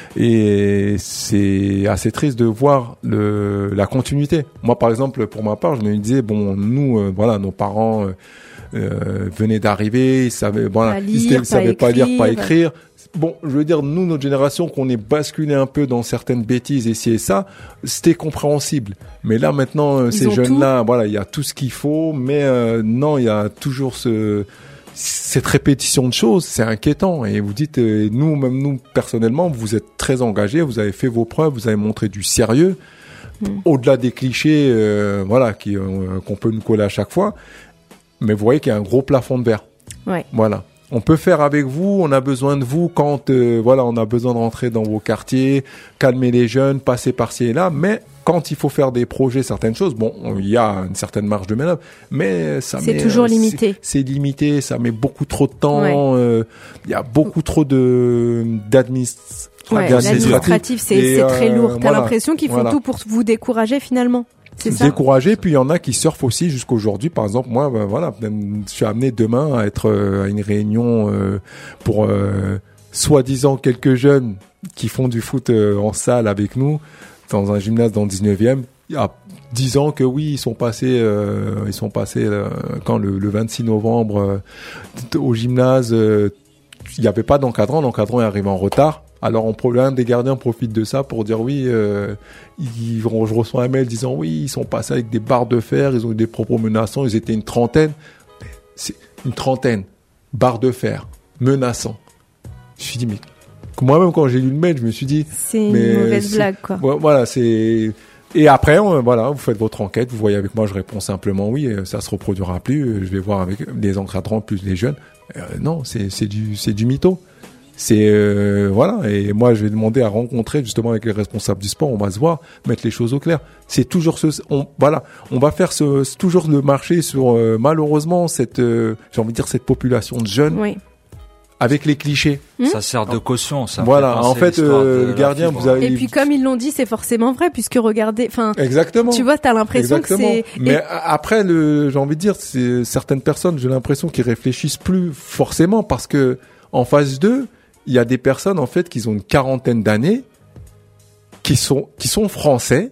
et c'est assez triste de voir le la continuité. Moi, par exemple, pour ma part, je me disais, bon, nous, euh, voilà, nos parents euh, euh, venaient d'arriver, ils savaient, voilà, lire, ils ne pas savaient pas lire, pas écrire. écrire. Bon, je veux dire, nous, notre génération, qu'on ait basculé un peu dans certaines bêtises et ci et ça, c'était compréhensible. Mais là, maintenant, euh, ces ont jeunes-là, voilà, il y a tout ce qu'il faut, mais euh, non, il y a toujours ce cette répétition de choses, c'est inquiétant. Et vous dites, euh, nous, même nous, personnellement, vous êtes très engagés, vous avez fait vos preuves, vous avez montré du sérieux, mm. au-delà des clichés, euh, voilà, qui, euh, qu'on peut nous coller à chaque fois. Mais vous voyez qu'il y a un gros plafond de verre. Ouais. Voilà. On peut faire avec vous, on a besoin de vous quand, euh, voilà, on a besoin de rentrer dans vos quartiers, calmer les jeunes, passer par-ci et là, mais quand il faut faire des projets, certaines choses, bon, il y a une certaine marge de manœuvre, mais ça c'est met, toujours euh, limité. C'est, c'est limité, ça met beaucoup trop de temps. Ouais. Euh, il y a beaucoup trop de d'administration. Ouais, l'administratif, c'est, c'est euh, très lourd. T'as voilà, l'impression qu'ils font voilà. tout pour vous décourager finalement. C'est ça. Décourager, puis il y en a qui surfent aussi jusqu'aujourd'hui. Par exemple, moi, ben, voilà, je suis amené demain à être euh, à une réunion euh, pour euh, soi-disant quelques jeunes qui font du foot euh, en salle avec nous dans un gymnase dans le dix-neuvième. Il y a dix ans que oui, ils sont passés, euh, ils sont passés euh, quand le, le vingt-six novembre euh, au gymnase. Euh, il n'y avait pas d'encadrant, l'encadrant est arrivé en retard. Alors, on, l'un des gardiens profite de ça pour dire oui, euh, ils, je reçois un mail disant oui, ils sont passés avec des barres de fer, ils ont eu des propos menaçants, ils étaient une trentaine. C'est une trentaine, barres de fer, menaçants. Je me suis dit, mais moi-même, quand j'ai lu le mail, je me suis dit... C'est une mais mauvaise c'est, blague, quoi. Voilà, c'est... Et après, on, voilà, vous faites votre enquête, vous voyez avec moi, je réponds simplement oui, ça se reproduira plus, je vais voir avec les encadrants plus les jeunes. Euh, non, c'est, c'est du, c'est du mytho. C'est euh, voilà, et moi je vais demander à rencontrer justement avec les responsables du sport, on va se voir, mettre les choses au clair. C'est toujours ce, on, voilà, on va faire ce, toujours le marché sur euh, malheureusement cette, euh, j'ai envie de dire cette population de jeunes. Oui. Avec les clichés. Mmh. Ça sert de caution, ça. Voilà, en fait, euh, le gardien, vous avez... Et puis, comme ils l'ont dit, c'est forcément vrai, puisque regardez, enfin... Exactement. Tu vois, t'as l'impression Exactement. que c'est... Mais Et... après, le, j'ai envie de dire, c'est, certaines personnes, j'ai l'impression qu'ils réfléchissent plus forcément, parce que, en phase deux, il y a des personnes, en fait, qui ont une quarantaine d'années, qui sont, qui sont français.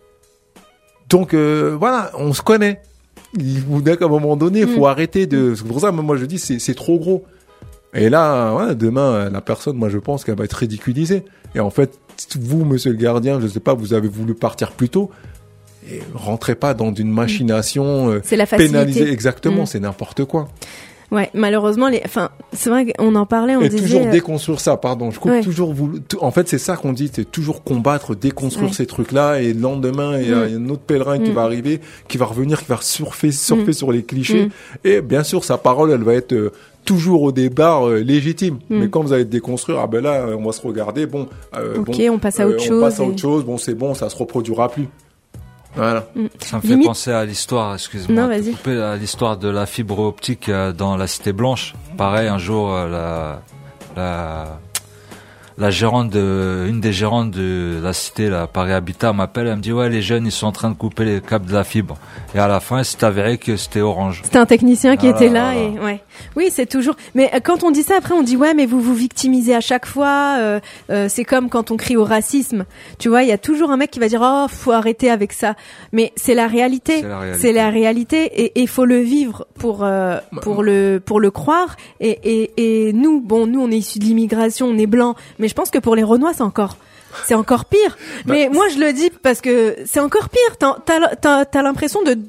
Donc, euh, voilà, on se connaît. Il vous dit qu'à un moment donné, il faut mmh. arrêter de, c'est pour ça, moi, je dis, c'est, c'est trop gros. Et là, ouais, demain, la personne, moi, je pense qu'elle va être ridiculisée. Et en fait, vous, monsieur le gardien, je sais pas, vous avez voulu partir plus tôt. Et rentrez pas dans une machination euh, c'est la facilité. Pénalisée. Exactement, mmh. c'est n'importe quoi. Ouais, malheureusement, les, enfin, c'est vrai qu'on en parlait, on et disait... toujours déconstruire ça, pardon. Je coupe ouais. toujours vous. En fait, c'est ça qu'on dit, c'est toujours combattre, déconstruire ouais. ces trucs-là. Et le lendemain, il y a mmh. un autre pèlerin mmh. qui va arriver, qui va revenir, qui va surfer, surfer mmh. sur les clichés. Mmh. Et bien sûr, sa parole, elle va être euh, toujours au départ euh, légitime. Mmh. Mais quand vous allez déconstruire, ah ben là, on va se regarder. Bon, euh, ok, bon, on passe à autre euh, chose. On passe à et... autre chose. Bon, c'est bon, ça se reproduira plus. Voilà. Ça me fait Limite... penser à l'histoire, excuse-moi, non, vas-y. couper, à l'histoire de la fibre optique dans la Cité Blanche. Pareil, un jour, la, la, la gérante de, une des gérantes de la cité, la Paris Habitat, m'appelle, elle me dit, ouais, les jeunes, ils sont en train de couper les câbles de la fibre. Et à la fin, c'est avéré que c'était Orange. C'était un technicien qui ah, était là, voilà. et ouais. Oui, c'est toujours, mais quand on dit ça, après, on dit, ouais, mais vous vous victimisez à chaque fois, euh, euh, c'est comme quand on crie au racisme. Tu vois, il y a toujours un mec qui va dire, oh, faut arrêter avec ça. Mais c'est la réalité. C'est la réalité. C'est la réalité, et il faut le vivre pour, euh, pour le, pour le croire. Et, et, et nous, bon, nous, on est issus de l'immigration, on est blancs, mais je pense que pour les Renois, c'est encore, c'est encore pire. Bah, mais moi, je le dis parce que c'est encore pire. T'as, t'as, t'as, t'as l'impression de,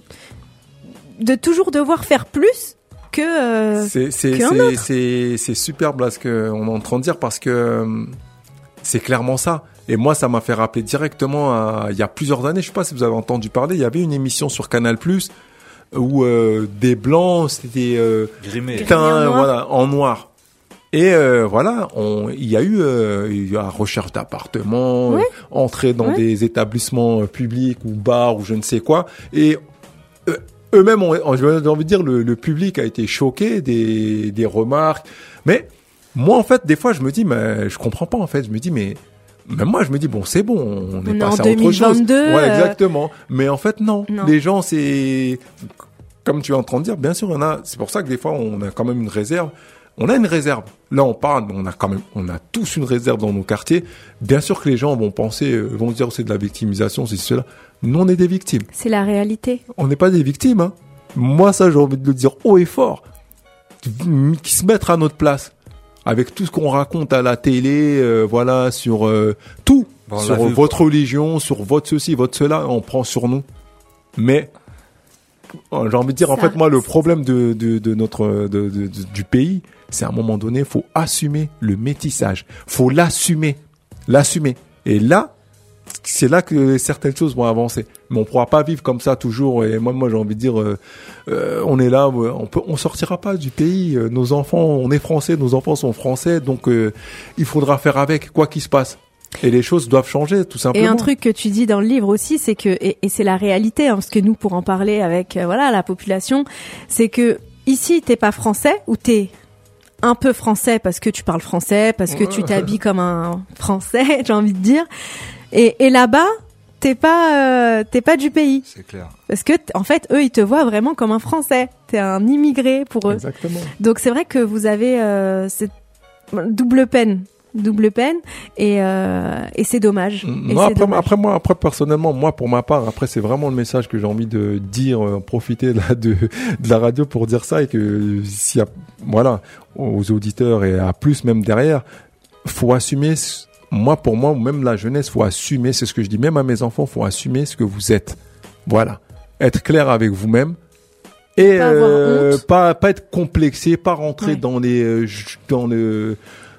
de toujours devoir faire plus que, euh, c'est, c'est, qu'un c'est, autre. c'est, c'est superbe là ce qu'on est en train de dire parce que euh, c'est clairement ça. Et moi, ça m'a fait rappeler directement à, il y a plusieurs années, je sais pas si vous avez entendu parler, il y avait une émission sur Canal Plus où euh, des blancs, c'était euh, grimés, teints, voilà, en noir. Et euh, voilà, on, il y a eu, euh, il y a recherche d'appartements, ouais. euh, entrer dans ouais. des établissements euh, publics ou bars ou je ne sais quoi. Et euh, eux-mêmes, ont, j'ai envie de dire, le, le public a été choqué des, des remarques. Mais moi, en fait, des fois, je me dis, mais je comprends pas. En fait, je me dis, mais même moi, je me dis, bon, c'est bon, on est on passé est à autre chose. Ouais, euh... exactement. Mais en fait, non. non. Les gens, c'est comme tu es en train de dire. Bien sûr, il y en a. C'est pour ça que des fois, on a quand même une réserve. On a une réserve. Là, on parle, on a quand même, on a tous une réserve dans nos quartiers. Bien sûr que les gens vont penser, vont se dire c'est de la victimisation, c'est cela. Nous, on est des victimes. C'est la réalité. On n'est pas des victimes, hein. Moi, ça, j'ai envie de le dire haut et fort. Qui se mettre à notre place. Avec tout ce qu'on raconte à la télé, euh, voilà, sur euh, tout. Bon, sur vu, votre religion, sur votre ceci, votre cela, on prend sur nous. Mais, j'ai envie de dire, ça, en fait, moi, le problème de, de, de notre, de, de, de, du pays, c'est à un moment donné, faut assumer le métissage. Faut l'assumer. L'assumer. Et là, c'est là que certaines choses vont avancer. Mais on pourra pas vivre comme ça toujours. Et moi, moi, j'ai envie de dire, euh, euh, on est là, on peut, on sortira pas du pays. Nos enfants, on est français, nos enfants sont français, donc euh, il faudra faire avec, quoi qu'il se passe. Et les choses doivent changer, tout simplement. Et un truc que tu dis dans le livre aussi, c'est que, et, et c'est la réalité, hein, parce que nous, pour en parler avec, euh, voilà, la population, c'est que ici, t'es pas français ou t'es un peu français parce que tu parles français, parce que tu t'habilles comme un français, j'ai envie de dire. Et, et là-bas, t'es pas, euh, t'es pas du pays. C'est clair. Parce que, en fait, eux, ils te voient vraiment comme un Français. T'es un immigré pour eux. Exactement. Donc, c'est vrai que vous avez euh, cette double peine. double peine et euh, et c'est dommage. Et non, c'est après, dommage. après moi, après personnellement, moi pour ma part, après c'est vraiment le message que j'ai envie de dire, euh, profiter là de de la radio pour dire ça et que s'il y a, voilà, aux auditeurs et à plus même derrière, faut assumer. Moi pour moi, même la jeunesse, faut assumer. C'est ce que je dis, même à mes enfants, faut assumer ce que vous êtes. Voilà, être clair avec vous-même. Et pas, euh, pas pas être complexé, pas rentrer ouais. dans les euh, dans le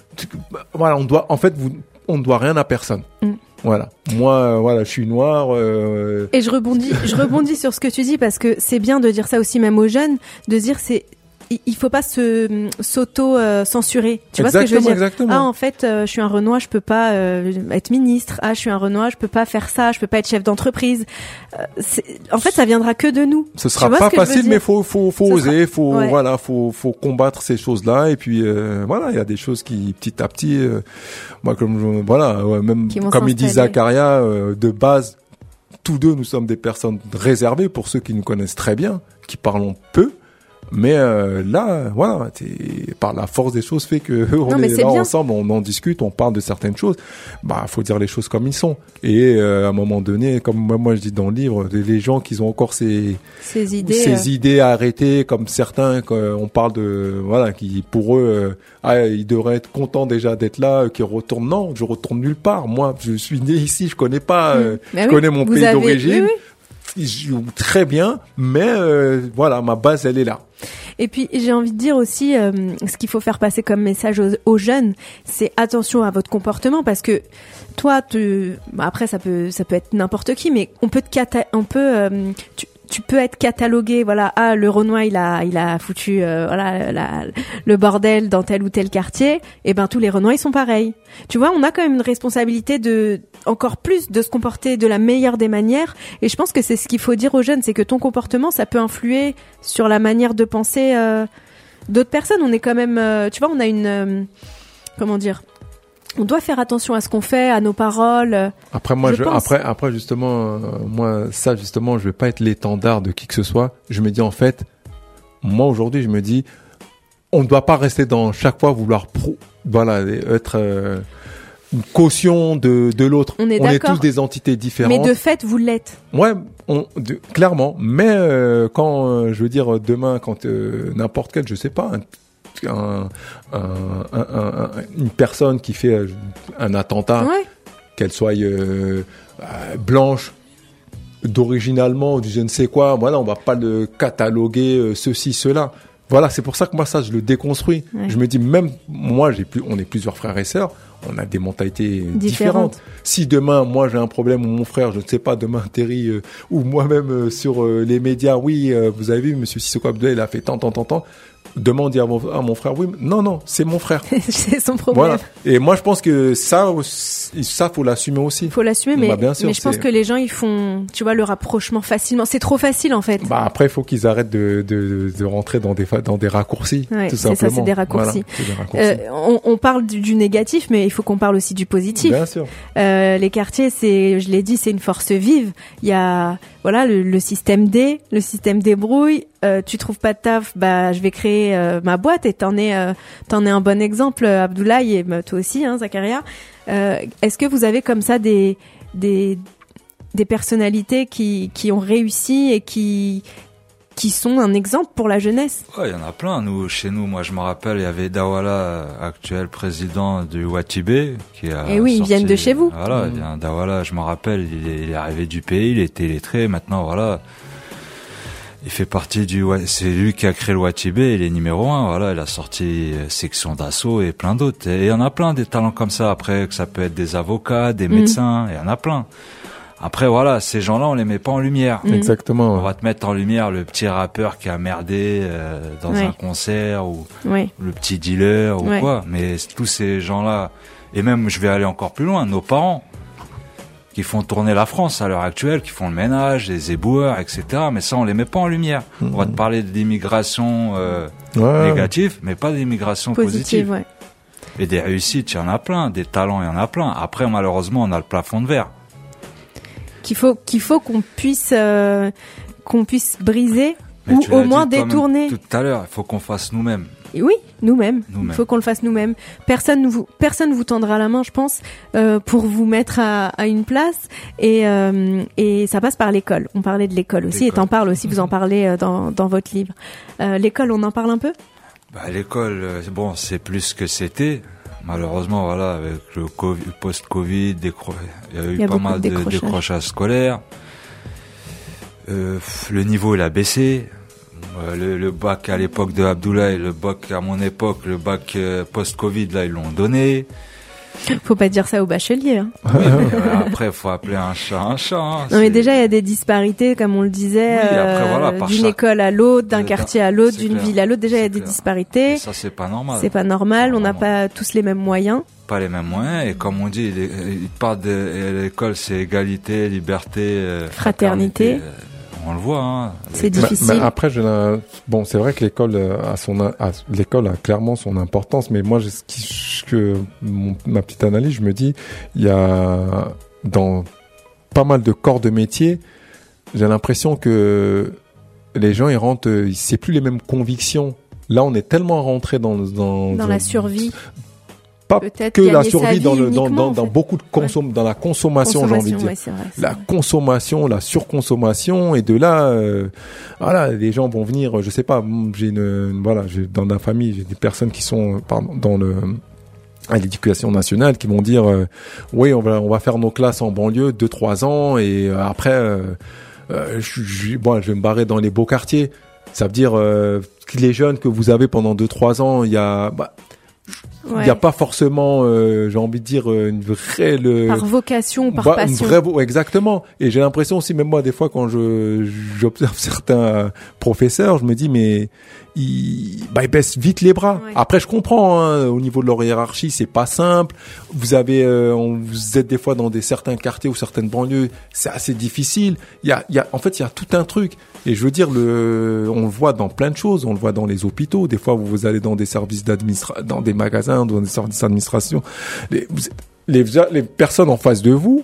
voilà, on doit, en fait, vous, on ne doit rien à personne. Mm. Voilà. Moi, euh, voilà, je suis noir. Euh... Et je rebondis, je rebondis sur ce que tu dis parce que c'est bien de dire ça aussi même aux jeunes, de dire c'est, il faut pas se s'auto euh, censurer. Tu vois ce que je veux dire? Exactement. Ah, en fait, euh, je suis un Renoir, je peux pas euh, être ministre. Ah, je suis un Renoir, je peux pas faire ça, je peux pas être chef d'entreprise. Euh, c'est... En fait, ça viendra que de nous. Ce sera pas facile, mais faut faut faut ce oser, sera... faut ouais. voilà, faut faut combattre ces choses-là. Et puis euh, voilà, il y a des choses qui petit à petit, euh, moi comme voilà, ouais, même comme il dit Zakaria, euh, de base, tous deux nous sommes des personnes réservées pour ceux qui nous connaissent très bien, qui parlons peu. Mais euh, là, voilà, par la force des choses fait que on non, est là bien. ensemble, on en discute, on parle de certaines choses. Bah, faut dire les choses comme ils sont. Et euh, à un moment donné, comme moi, moi je dis dans le livre, les gens qui ont encore ces ces idées, ces euh... idées arrêtées, comme certains, on parle de voilà, qui pour eux, euh, ah, ils devraient être contents déjà d'être là, qui retournent. Non, je retourne nulle part. Moi, je suis né ici, je connais pas, euh, mmh. je oui, connais mon pays avez... d'origine. Oui, oui. Ils jouent très bien, mais euh, voilà, ma base, elle est là. Et puis j'ai envie de dire aussi, euh, ce qu'il faut faire passer comme message aux, aux jeunes, c'est attention à votre comportement parce que toi, tu, bah après ça peut ça peut être n'importe qui, mais on peut te cata- on peut euh, tu, tu peux être catalogué, voilà, ah le Renoir il a il a foutu euh, voilà la, le bordel dans tel ou tel quartier, et ben tous les Renois ils sont pareils. Tu vois, on a quand même une responsabilité de encore plus de se comporter de la meilleure des manières, et je pense que c'est ce qu'il faut dire aux jeunes, c'est que ton comportement ça peut influer sur la manière de penser euh, d'autres personnes. On est quand même, euh, tu vois, on a une euh, comment dire. On doit faire attention à ce qu'on fait, à nos paroles. Après moi, je je, pense. après, après justement, euh, moi ça justement, je vais pas être l'étendard de qui que ce soit. Je me dis en fait, moi aujourd'hui, je me dis, on ne doit pas rester dans chaque fois vouloir pro, voilà, être euh, une caution de de l'autre. On est on d'accord. est tous des entités différentes. Mais de fait, vous l'êtes. Ouais, on, de, clairement. Mais euh, quand, euh, je veux dire, demain, quand euh, n'importe quel, je sais pas. Un, Un, un, un, un, une personne qui fait un attentat, ouais. qu'elle soit euh, euh, blanche, d'origine allemande, je ne sais quoi, voilà, on va pas le cataloguer euh, ceci, cela. Voilà, c'est pour ça que moi ça je le déconstruis. Ouais. Je me dis même moi j'ai plus, on est plusieurs frères et sœurs, on a des mentalités différentes. différentes. Si demain moi j'ai un problème ou mon frère, je ne sais pas, demain Terry euh, ou moi-même euh, sur euh, les médias, oui, euh, vous avez vu Monsieur Sissoko Abdoulaye, il a fait tant, tant, tant, tant. Demain on dit à mon, à mon frère, oui, non, non, c'est mon frère. C'est son problème. Voilà. Et moi je pense que ça, ça faut l'assumer aussi. Il faut l'assumer, mais, bah, bien sûr, mais je pense que les gens ils font, tu vois, le rapprochement facilement. C'est trop facile en fait. Bah après il faut qu'ils arrêtent de, de, de rentrer dans des dans des raccourcis. Ouais, tout c'est simplement. ça, c'est des raccourcis. Voilà, c'est des raccourcis. Euh, on, on parle du, du négatif, mais il faut qu'on parle aussi du positif. Bien sûr. Euh, les quartiers, c'est, je l'ai dit, c'est une force vive. Il y a voilà, le, le système D, le système débrouille. Euh, tu trouves pas de taf, bah je vais créer euh, ma boîte. Et t'en es, euh, t'en es un bon exemple, Abdoulaye, et bah, toi aussi, hein, Zakaria. Euh, est-ce que vous avez comme ça des des des personnalités qui qui ont réussi et qui qui sont un exemple pour la jeunesse? Ouais, il y en a plein. Nous, chez nous, moi, je me rappelle, il y avait Dawala, actuel président du Watibé, qui a. Et oui, sorti, ils viennent de chez vous. Voilà, mmh. bien, Dawala, je me rappelle, il est, il est arrivé du pays, il était lettré. Maintenant, voilà, il fait partie du. C'est lui qui a créé le Watibé, il est numéro un. Voilà, il a sorti section d'assaut et plein d'autres. Et il y en a plein des talents comme ça. Après, que ça peut être des avocats, des médecins, il mmh. y en a plein. Après, voilà, ces gens-là, on les met pas en lumière. Mmh. Exactement. On va te mettre en lumière le petit rappeur qui a merdé euh, dans ouais. un concert ou ouais. le petit dealer ou ouais. quoi. Mais tous ces gens-là, et même, je vais aller encore plus loin, nos parents qui font tourner la France à l'heure actuelle, qui font le ménage, les éboueurs, et cetera. Mais ça, on les met pas en lumière. Mmh. On va te parler d'immigration euh, ouais. négative, mais pas d'immigration positive. positive. Ouais. Et des réussites, il y en a plein. Des talents, il y en a plein. Après, malheureusement, on a le plafond de verre. Qu'il faut qu'il faut qu'on puisse euh, qu'on puisse briser mais ou au moins détourner. Tout à l'heure, il faut qu'on fasse nous-mêmes. Et oui, nous-mêmes. nous-mêmes. Il faut qu'on le fasse nous-mêmes. Personne vous personne vous tendra la main, je pense, euh, pour vous mettre à, à une place. Et euh, et ça passe par l'école. On parlait de l'école aussi, l'école. Et t'en parles aussi. Vous en parlez dans dans votre livre. Euh, l'école, on en parle un peu. Bah l'école, bon, c'est plus que c'était. Malheureusement, voilà, avec le COVID, post-Covid, décro... il y a eu il y a pas mal de décrochage, décrochage scolaire. Euh, le niveau, il a baissé. Euh, le, le bac à l'époque de Abdoulaye, le bac à mon époque, le bac euh, post-Covid, là, ils l'ont donné. Faut pas dire ça aux bacheliers. Hein. Oui, mais euh, après, faut appeler un chat un chat. Hein, non, c'est... mais déjà, il y a des disparités, comme on le disait, oui, après, voilà, euh, d'une chaque... école à l'autre, d'un quartier à l'autre, d'une clair. ville à l'autre. Déjà, il y a des disparités. Et ça, c'est pas normal. C'est pas normal. On n'a pas tous les mêmes moyens. Pas les mêmes moyens. Et comme on dit, il part de l'école, c'est égalité, liberté, euh, fraternité. fraternité. On le voit, hein. C'est difficile. Mais, mais après, je la... bon, c'est vrai que l'école a son, a... l'école a clairement son importance, mais moi, je... ce qui... que mon... ma petite analyse, je me dis, il y a dans pas mal de corps de métier, j'ai l'impression que les gens ils rentrent, c'est plus les mêmes convictions. Là, on est tellement rentré dans dans, dans, dans la survie. Pas Peut-être que la survie dans, le, dans, dans, en fait. dans beaucoup de consom ouais. dans la consommation, consommation j'ai envie de dire. Ouais, c'est vrai, c'est la vrai. consommation, la surconsommation, et de là, euh, voilà, les gens vont venir, je sais pas, j'ai une, une voilà, j'ai, dans la famille, j'ai des personnes qui sont, pardon, dans le, à l'éducation nationale, qui vont dire, euh, oui, on va, on va faire nos classes en banlieue, deux, trois ans, et euh, après, euh, euh, je, je, bon, je vais me barrer dans les beaux quartiers. Ça veut dire, euh, que les jeunes que vous avez pendant deux, trois ans, il y a, bah, il ouais. n'y a pas forcément, euh, j'ai envie de dire, une vraie... Le... Par vocation, par bah, passion. Une vraie, exactement. Et j'ai l'impression aussi, même moi, des fois, quand je j'observe certains professeurs, je me dis, mais ils, bah, ils baissent vite les bras. Ouais. Après, je comprends, hein, au niveau de leur hiérarchie, c'est pas simple. Vous avez, euh, on, vous êtes des fois dans des certains quartiers ou certaines banlieues, c'est assez difficile. Il y a, il y a, en fait, il y a tout un truc. Et je veux dire, le, on le voit dans plein de choses. On le voit dans les hôpitaux. Des fois, vous, vous allez dans des services d'administration, dans des magasins, dans des services d'administration. Les, les, les personnes en face de vous,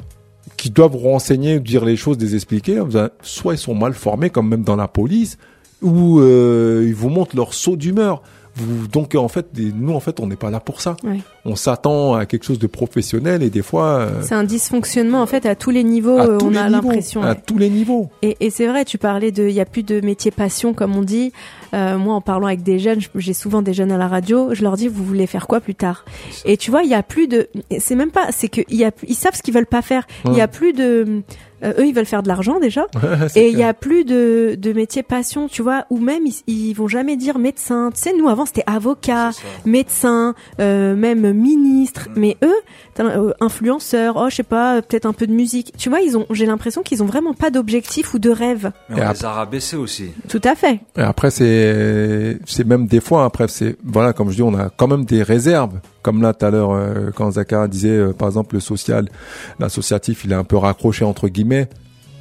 qui doivent vous renseigner, dire les choses, les expliquer, soit ils sont mal formés, comme même dans la police, ou euh, ils vous montrent leur saut d'humeur. Vous, donc en fait, nous en fait, on n'est pas là pour ça. Ouais. On s'attend à quelque chose de professionnel et des fois. Euh, c'est un dysfonctionnement en fait à tous les niveaux. Euh, on a niveaux, l'impression. À ouais. tous les niveaux. Et, et c'est vrai, tu parlais de, il y a plus de métier passion comme on dit. Euh, moi, en parlant avec des jeunes, j'ai souvent des jeunes à la radio. Je leur dis, vous voulez faire quoi plus tard? Et tu vois, il y a plus de. C'est même pas. C'est que il y a. Ils savent ce qu'ils veulent pas faire. Il ouais. y a plus de. Euh, eux, ils veulent faire de l'argent déjà, ouais, et il y a plus de de métier passion, tu vois, ou même ils, ils vont jamais dire médecin. Tu sais, nous avant c'était avocat, médecin, euh, même ministre, mmh. mais eux, euh, influenceurs, oh je sais pas, peut-être un peu de musique. Tu vois, ils ont, j'ai l'impression qu'ils ont vraiment pas d'objectif ou de rêve. Mais on et les après, a rabaissés aussi. Tout à fait. Et après c'est c'est même des fois après c'est voilà comme je dis on a quand même des réserves. Comme là, tout à l'heure, euh, quand Zakaria disait, euh, par exemple, le social, l'associatif, il est un peu raccroché, entre guillemets.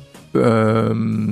Euh,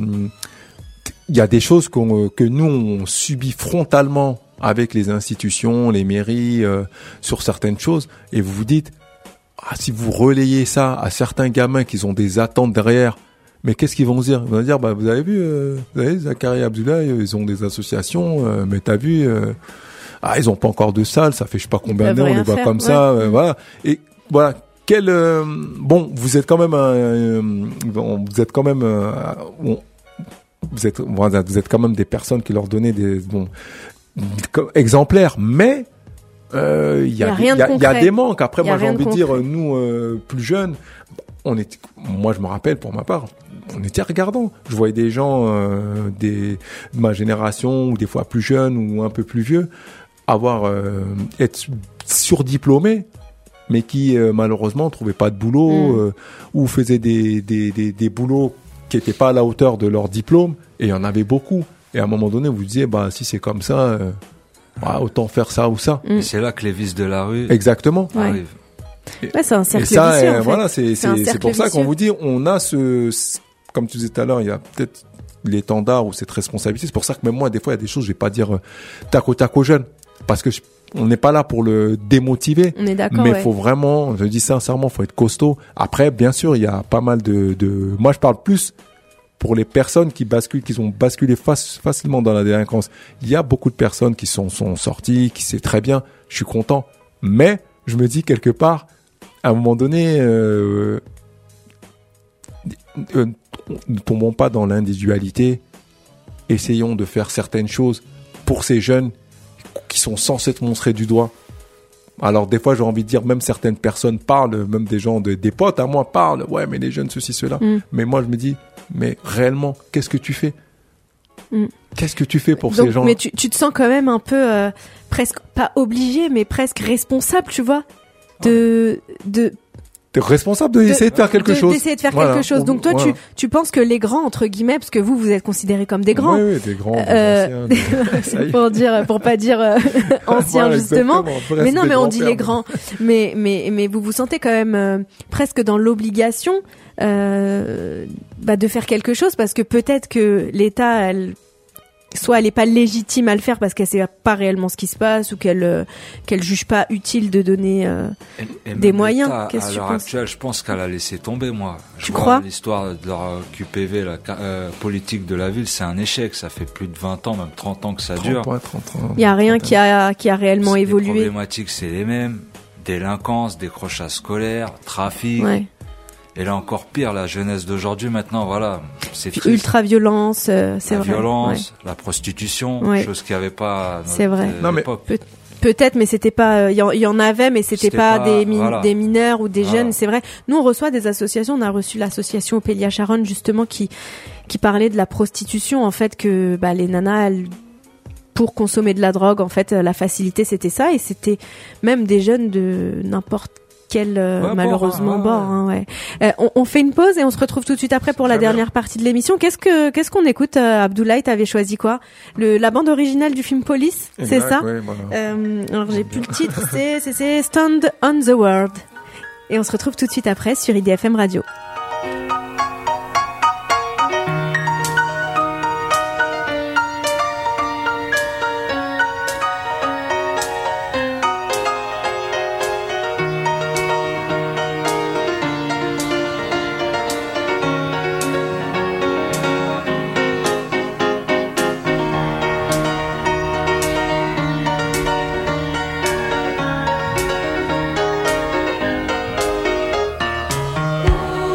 il y a des choses qu'on, que nous, on subit frontalement avec les institutions, les mairies, euh, sur certaines choses. Et vous vous dites, ah, si vous relayez ça à certains gamins qui ont des attentes derrière, Mais qu'est-ce qu'ils vont se dire? Ils vont dire, bah, vous avez vu, euh, vous avez Zakaria et Abdoulaye, ils ont des associations, euh, mais t'as vu, euh, ah, ils ont pas encore de salle, ça fait je sais pas combien d'années, on les voit comme ouais. ça, euh, voilà. Et voilà, quel, euh, bon, vous êtes quand même, un, euh, vous êtes quand même, euh, bon, vous êtes, vous êtes quand même des personnes qui leur donnaient des, bon, exemplaires, mais il euh, y, y, y, y a des manques. Après, moi, j'ai envie de dire, nous, euh, plus jeunes, on était, moi, je me rappelle pour ma part, on était regardants. Je voyais des gens, euh, des, de ma génération, ou des fois plus jeunes, ou un peu plus vieux, avoir, euh, être surdiplômés, mais qui, euh, malheureusement, trouvaient pas de boulot, mmh. euh, ou faisaient des, des, des, des boulots qui étaient pas à la hauteur de leur diplôme, et il y en avait beaucoup. Et à un moment donné, vous disiez, bah, si c'est comme ça, euh, bah, autant faire ça ou ça. Et c'est là que les vices de la rue Exactement. arrivent. Ouais. Ouais, c'est un cercle et ça, vicieux, euh, en fait. Voilà, c'est, c'est, c'est, c'est pour ça qu'on vous dit, on a ce, comme tu disais tout à l'heure, il y a peut-être l'étendard ou cette responsabilité. C'est pour ça que même moi, des fois, il y a des choses, je vais pas dire euh, tac au tac aux jeunes, parce que je, on n'est pas là pour le démotiver. On est d'accord. Mais ouais. faut vraiment, je dis sincèrement, faut être costaud. Après, bien sûr, il y a pas mal de, de, moi, je parle plus pour les personnes qui basculent, qui ont basculé fac- facilement dans la délinquance. Il y a beaucoup de personnes qui sont, sont sorties, qui c'est très bien. Je suis content. Mais, je me dis quelque part, à un moment donné, euh, euh, ne tombons pas dans l'individualité. Essayons de faire certaines choses pour ces jeunes qui sont censés te montrer du doigt. Alors des fois j'ai envie de dire, même certaines personnes parlent, même des gens, de, des potes à moi parlent, ouais mais les jeunes ceci, cela. Mm. Mais moi je me dis, mais réellement, qu'est-ce que tu fais mm. Qu'est-ce que tu fais pour Donc, ces gens? Mais tu, tu te sens quand même un peu, euh, presque, pas obligé, mais presque responsable, tu vois, de... de T'es responsable d'essayer de, de faire quelque de, chose. D'essayer de faire voilà. quelque chose. Donc toi, voilà. tu, tu penses que les grands, entre guillemets, parce que vous, vous êtes considérés comme des grands. Oui, oui, des grands, euh, des anciens. Des... pour dire, pour pas dire euh, anciens, voilà, justement. Mais non, mais on dit les grands. Mais, mais, mais vous vous sentez quand même euh, presque dans l'obligation euh, bah, de faire quelque chose, parce que peut-être que l'État, elle, soit elle est pas légitime à le faire parce qu'elle sait pas réellement ce qui se passe, ou qu'elle euh, qu'elle juge pas utile de donner euh, et, et des moyens. Qu'est-ce à l'heure actuelle, je pense qu'elle a laissé tomber, moi. Je tu vois crois l'histoire de leur Q P V, la euh, politique de la ville, c'est un échec. Ça fait plus de vingt ans, même trente ans que ça dure. trente, trente ans. Il y a rien qui a qui a réellement c'est évolué. Les problématiques, c'est les mêmes. Délinquance, décrochage scolaire, trafic. Ouais. Et là encore pire, la jeunesse d'aujourd'hui maintenant, voilà, c'est triste. Ultra-violence, euh, c'est la vrai. La violence, ouais. La prostitution, ouais. chose qu'il n'y avait pas à notre c'est vrai. Non, mais Pe- peut-être, mais c'était pas, il y, y en avait, mais c'était, c'était pas, pas des, mi- voilà. des mineurs ou des voilà. jeunes, c'est vrai. Nous, on reçoit des associations, on a reçu l'association Opélia Charonne, justement, qui, qui parlait de la prostitution, en fait, que, bah, les nanas, elles, pour consommer de la drogue, en fait, la facilité, c'était ça, et c'était même des jeunes de n'importe quel euh, ouais, malheureusement bord. Hein, ouais. euh, on, on fait une pause et on se retrouve tout de suite après pour la dernière partie de l'émission. Qu'est-ce que qu'est-ce qu'on écoute, euh, Abdoulaye? T'avais choisi quoi? Le la bande originale du film Police, exact, c'est ça? Ouais, voilà. euh, alors j'ai plus le titre. C'est c'est c'est Stand on the World. Et on se retrouve tout de suite après sur I D F M Radio. Ooh.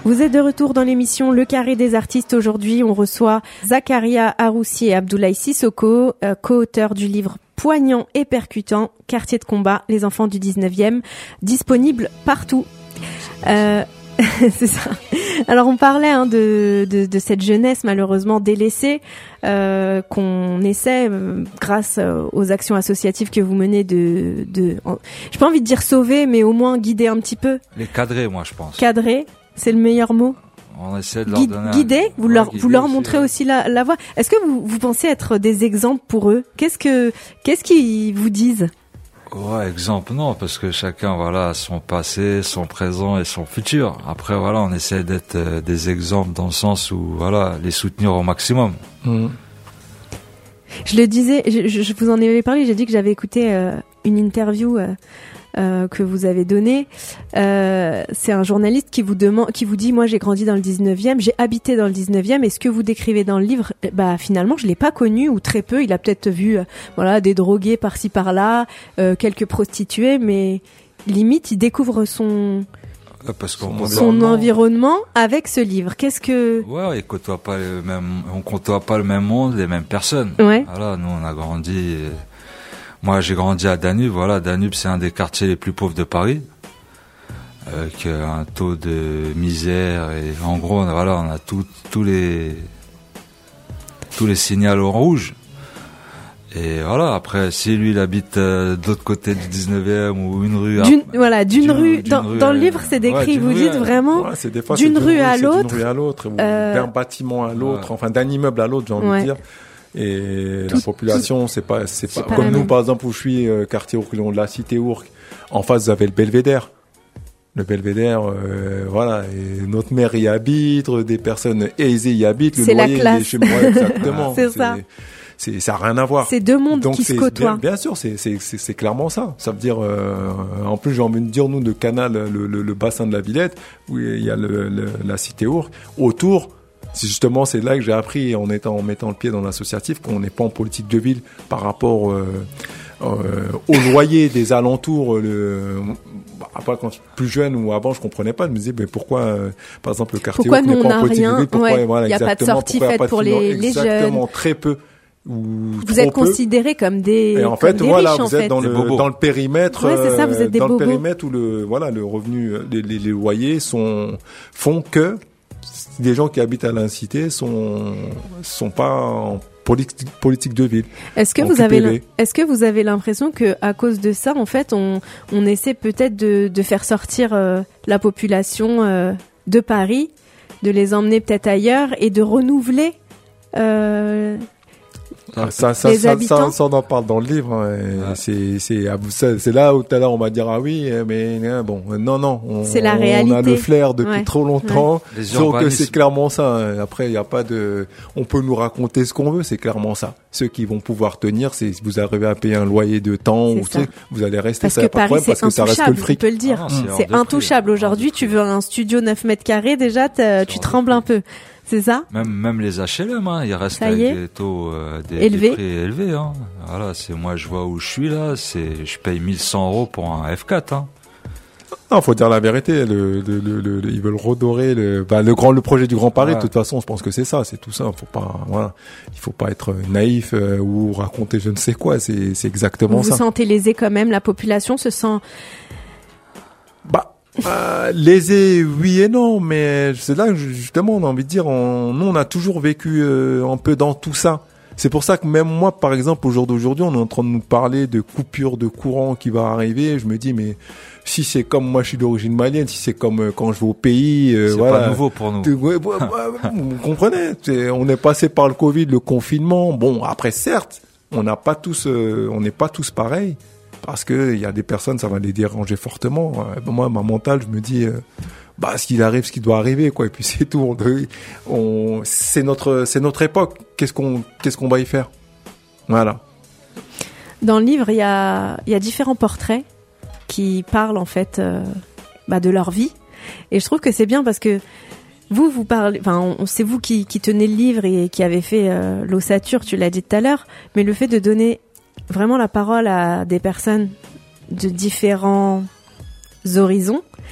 Vous êtes de retour dans l'émission Le Carré des artistes. Aujourd'hui, on reçoit Zakaria Haroussi et Abdoulaye Sissoko, euh, co-auteurs du livre poignant et percutant, Quartier de combat, les enfants du dix-neuvième, disponible partout. Euh, c'est ça. Alors on parlait hein, de, de, de cette jeunesse malheureusement délaissée euh, qu'on essaie, euh, grâce euh, aux actions associatives que vous menez, de, de en, j'ai pas envie de dire sauver, mais au moins guider un petit peu. Les cadrer, moi je pense. Cadrer, c'est le meilleur mot. On essaie de leur Guide, donner. Guider, un... vous ouais, leur guider vous leur aussi, montrez ouais. aussi la, la voie. Est-ce que vous vous pensez être des exemples pour eux? Qu'est-ce que qu'est-ce qu'ils vous disent? Ouais, exemple non, parce que chacun voilà a son passé, son présent et son futur. Après voilà, on essaie d'être euh, des exemples dans le sens où voilà les soutenir au maximum. Mmh. Je le disais, je, je vous en avais parlé. J'ai dit que j'avais écouté euh, une interview euh, euh, que vous avez donnée. Euh, c'est un journaliste qui vous demande, qui vous dit, moi j'ai grandi dans le dix-neuvième, j'ai habité dans le dix-neuvième. Et ce que vous décrivez dans le livre, bah finalement je l'ai pas connu ou très peu. Il a peut-être vu, euh, voilà, des drogués par-ci par-là, euh, quelques prostituées, mais limite il découvre son Parce qu'on son environnement avec ce livre. Qu'est-ce que ouais, on côtoie pas le même, on côtoie pas le même monde, les mêmes personnes. Ouais. Voilà, nous on a grandi. Moi j'ai grandi à Danube. Voilà, Danube c'est un des quartiers les plus pauvres de Paris, avec un taux de misère et en gros voilà, on a tout, tous les tous les signaux au rouge. Et voilà, après, si lui, il habite euh, de l'autre côté du dix-neuvième ou une rue... D'une, à... voilà, d'une, d'une rue, d'une dans, rue dans à... le livre, c'est décrit, ouais, vous rue dites à... vraiment, ouais, c'est des fois, d'une, c'est rue, à c'est l'autre, d'une rue à l'autre, ou euh... d'un bâtiment à l'autre, ouais. Enfin d'un immeuble à l'autre, j'ai envie ouais. de dire. Et tout, la population, tout... c'est pas, c'est, c'est pas, pas comme nous, par exemple, où je suis, euh, quartier Ourcq, de la cité Ourcq. En face, vous avez le Belvédère. Le Belvédère, euh, voilà, et notre maire y habite, des personnes aisées y habitent. Le c'est loyer, la classe. Chez moi, exactement. c'est, c'est ça. C'est, ça n'a rien à voir. C'est deux mondes Donc qui se côtoient. Bien, bien sûr, c'est, c'est, c'est, c'est clairement ça. Ça veut dire, euh, en plus, j'ai envie de dire, nous, de Canal, le, le, le bassin de la Villette, où il y a le, le, la cité Ourcq, autour, c'est justement, c'est là que j'ai appris, en étant, en mettant le pied dans l'associatif, qu'on n'est pas en politique de ville par rapport euh, euh, au loyer des alentours. Le, après, quand je suis plus jeune ou avant, je comprenais pas. Je me disais, mais pourquoi, euh, par exemple, le quartier pourquoi Ourcq n'est pas en politique rien, de ville? Pourquoi, ouais, voilà, il n'y a pas de sortie faite pour les, les jeunes. Exactement, très peu. Ou vous êtes considérés comme des et en fait des voilà riches, vous en êtes fait. dans le dans le périmètre ouais, c'est ça, vous êtes des dans bobos. Le périmètre où le voilà le revenu les, les, les loyers sont font que des gens qui habitent à la cité sont sont pas en politique politique de ville. Est-ce que vous avez est-ce que vous avez l'impression que à cause de ça en fait on on essaie peut-être de de faire sortir euh, la population euh, de Paris, de les emmener peut-être ailleurs et de renouveler euh, Ah, ça, ça, les ça, habitants. ça, ça, on en parle dans le livre. Hein, ouais. C'est, c'est, c'est, c'est là où tout à l'heure on va dire ah oui, mais bon, non, non. On, c'est la réalité. On a le flair depuis ouais. trop longtemps. Ouais. Donc c'est clairement ça. Après, il n'y a pas de. On peut nous raconter ce qu'on veut. C'est clairement ça. Ceux qui vont pouvoir tenir, c'est si vous arrivez à payer un loyer de temps ou tu sais, vous allez rester. Parce ça, que pas Paris, de problème, c'est parce que ça reste que le fric. On peut le dire. Ah non, c'est c'est intouchable. Aujourd'hui, tu veux un studio neuf mètres carrés, déjà, tu trembles un peu. C'est ça? Même, même les H L M, hein, il reste avec des taux, euh, des, Élevé. des prix élevés, hein. Voilà, c'est, moi, je vois où je suis là, c'est, je paye mille cent euros pour un F quatre, hein. Non, faut dire la vérité. Le, le, le, le, ils veulent redorer le, bah, le grand, le projet du Grand Paris. Ouais. De toute façon, je pense que c'est ça, c'est tout ça. Faut pas, voilà, il faut pas être naïf euh, ou raconter je ne sais quoi. C'est, c'est exactement vous ça. Vous sentez lésé quand même. La population se sent. Bah. Euh, lésé, oui et non, mais c'est là que justement on a envie de dire, on, nous on a toujours vécu euh, un peu dans tout ça. C'est pour ça que même moi, par exemple, au jour d'aujourd'hui, on est en train de nous parler de coupure de courant qui va arriver. Je me dis, mais si c'est comme moi, je suis d'origine malienne, si c'est comme euh, quand je vais au pays, euh, c'est voilà, pas nouveau pour nous. Ouais, ouais, ouais, vous comprenez, on est passé par le Covid, le confinement. Bon, après certes, on n'a pas tous, euh, on n'est pas tous pareils. Parce que il y a des personnes, ça va les déranger fortement. Moi, ma mentale, je me dis, euh, bah, ce qu'il arrive, ce qui doit arriver, quoi. Et puis c'est tout. On, on, c'est notre, c'est notre époque. Qu'est-ce qu'on, qu'est-ce qu'on va y faire? Voilà. Dans le livre, il y a, il y a différents portraits qui parlent en fait, euh, bah, de leur vie. Et je trouve que c'est bien parce que vous, vous parlez, enfin, on, c'est vous qui, qui tenez le livre et qui avez fait euh, l'ossature, tu l'as dit tout à l'heure. Mais le fait de donner vraiment la parole à des personnes de différents horizons,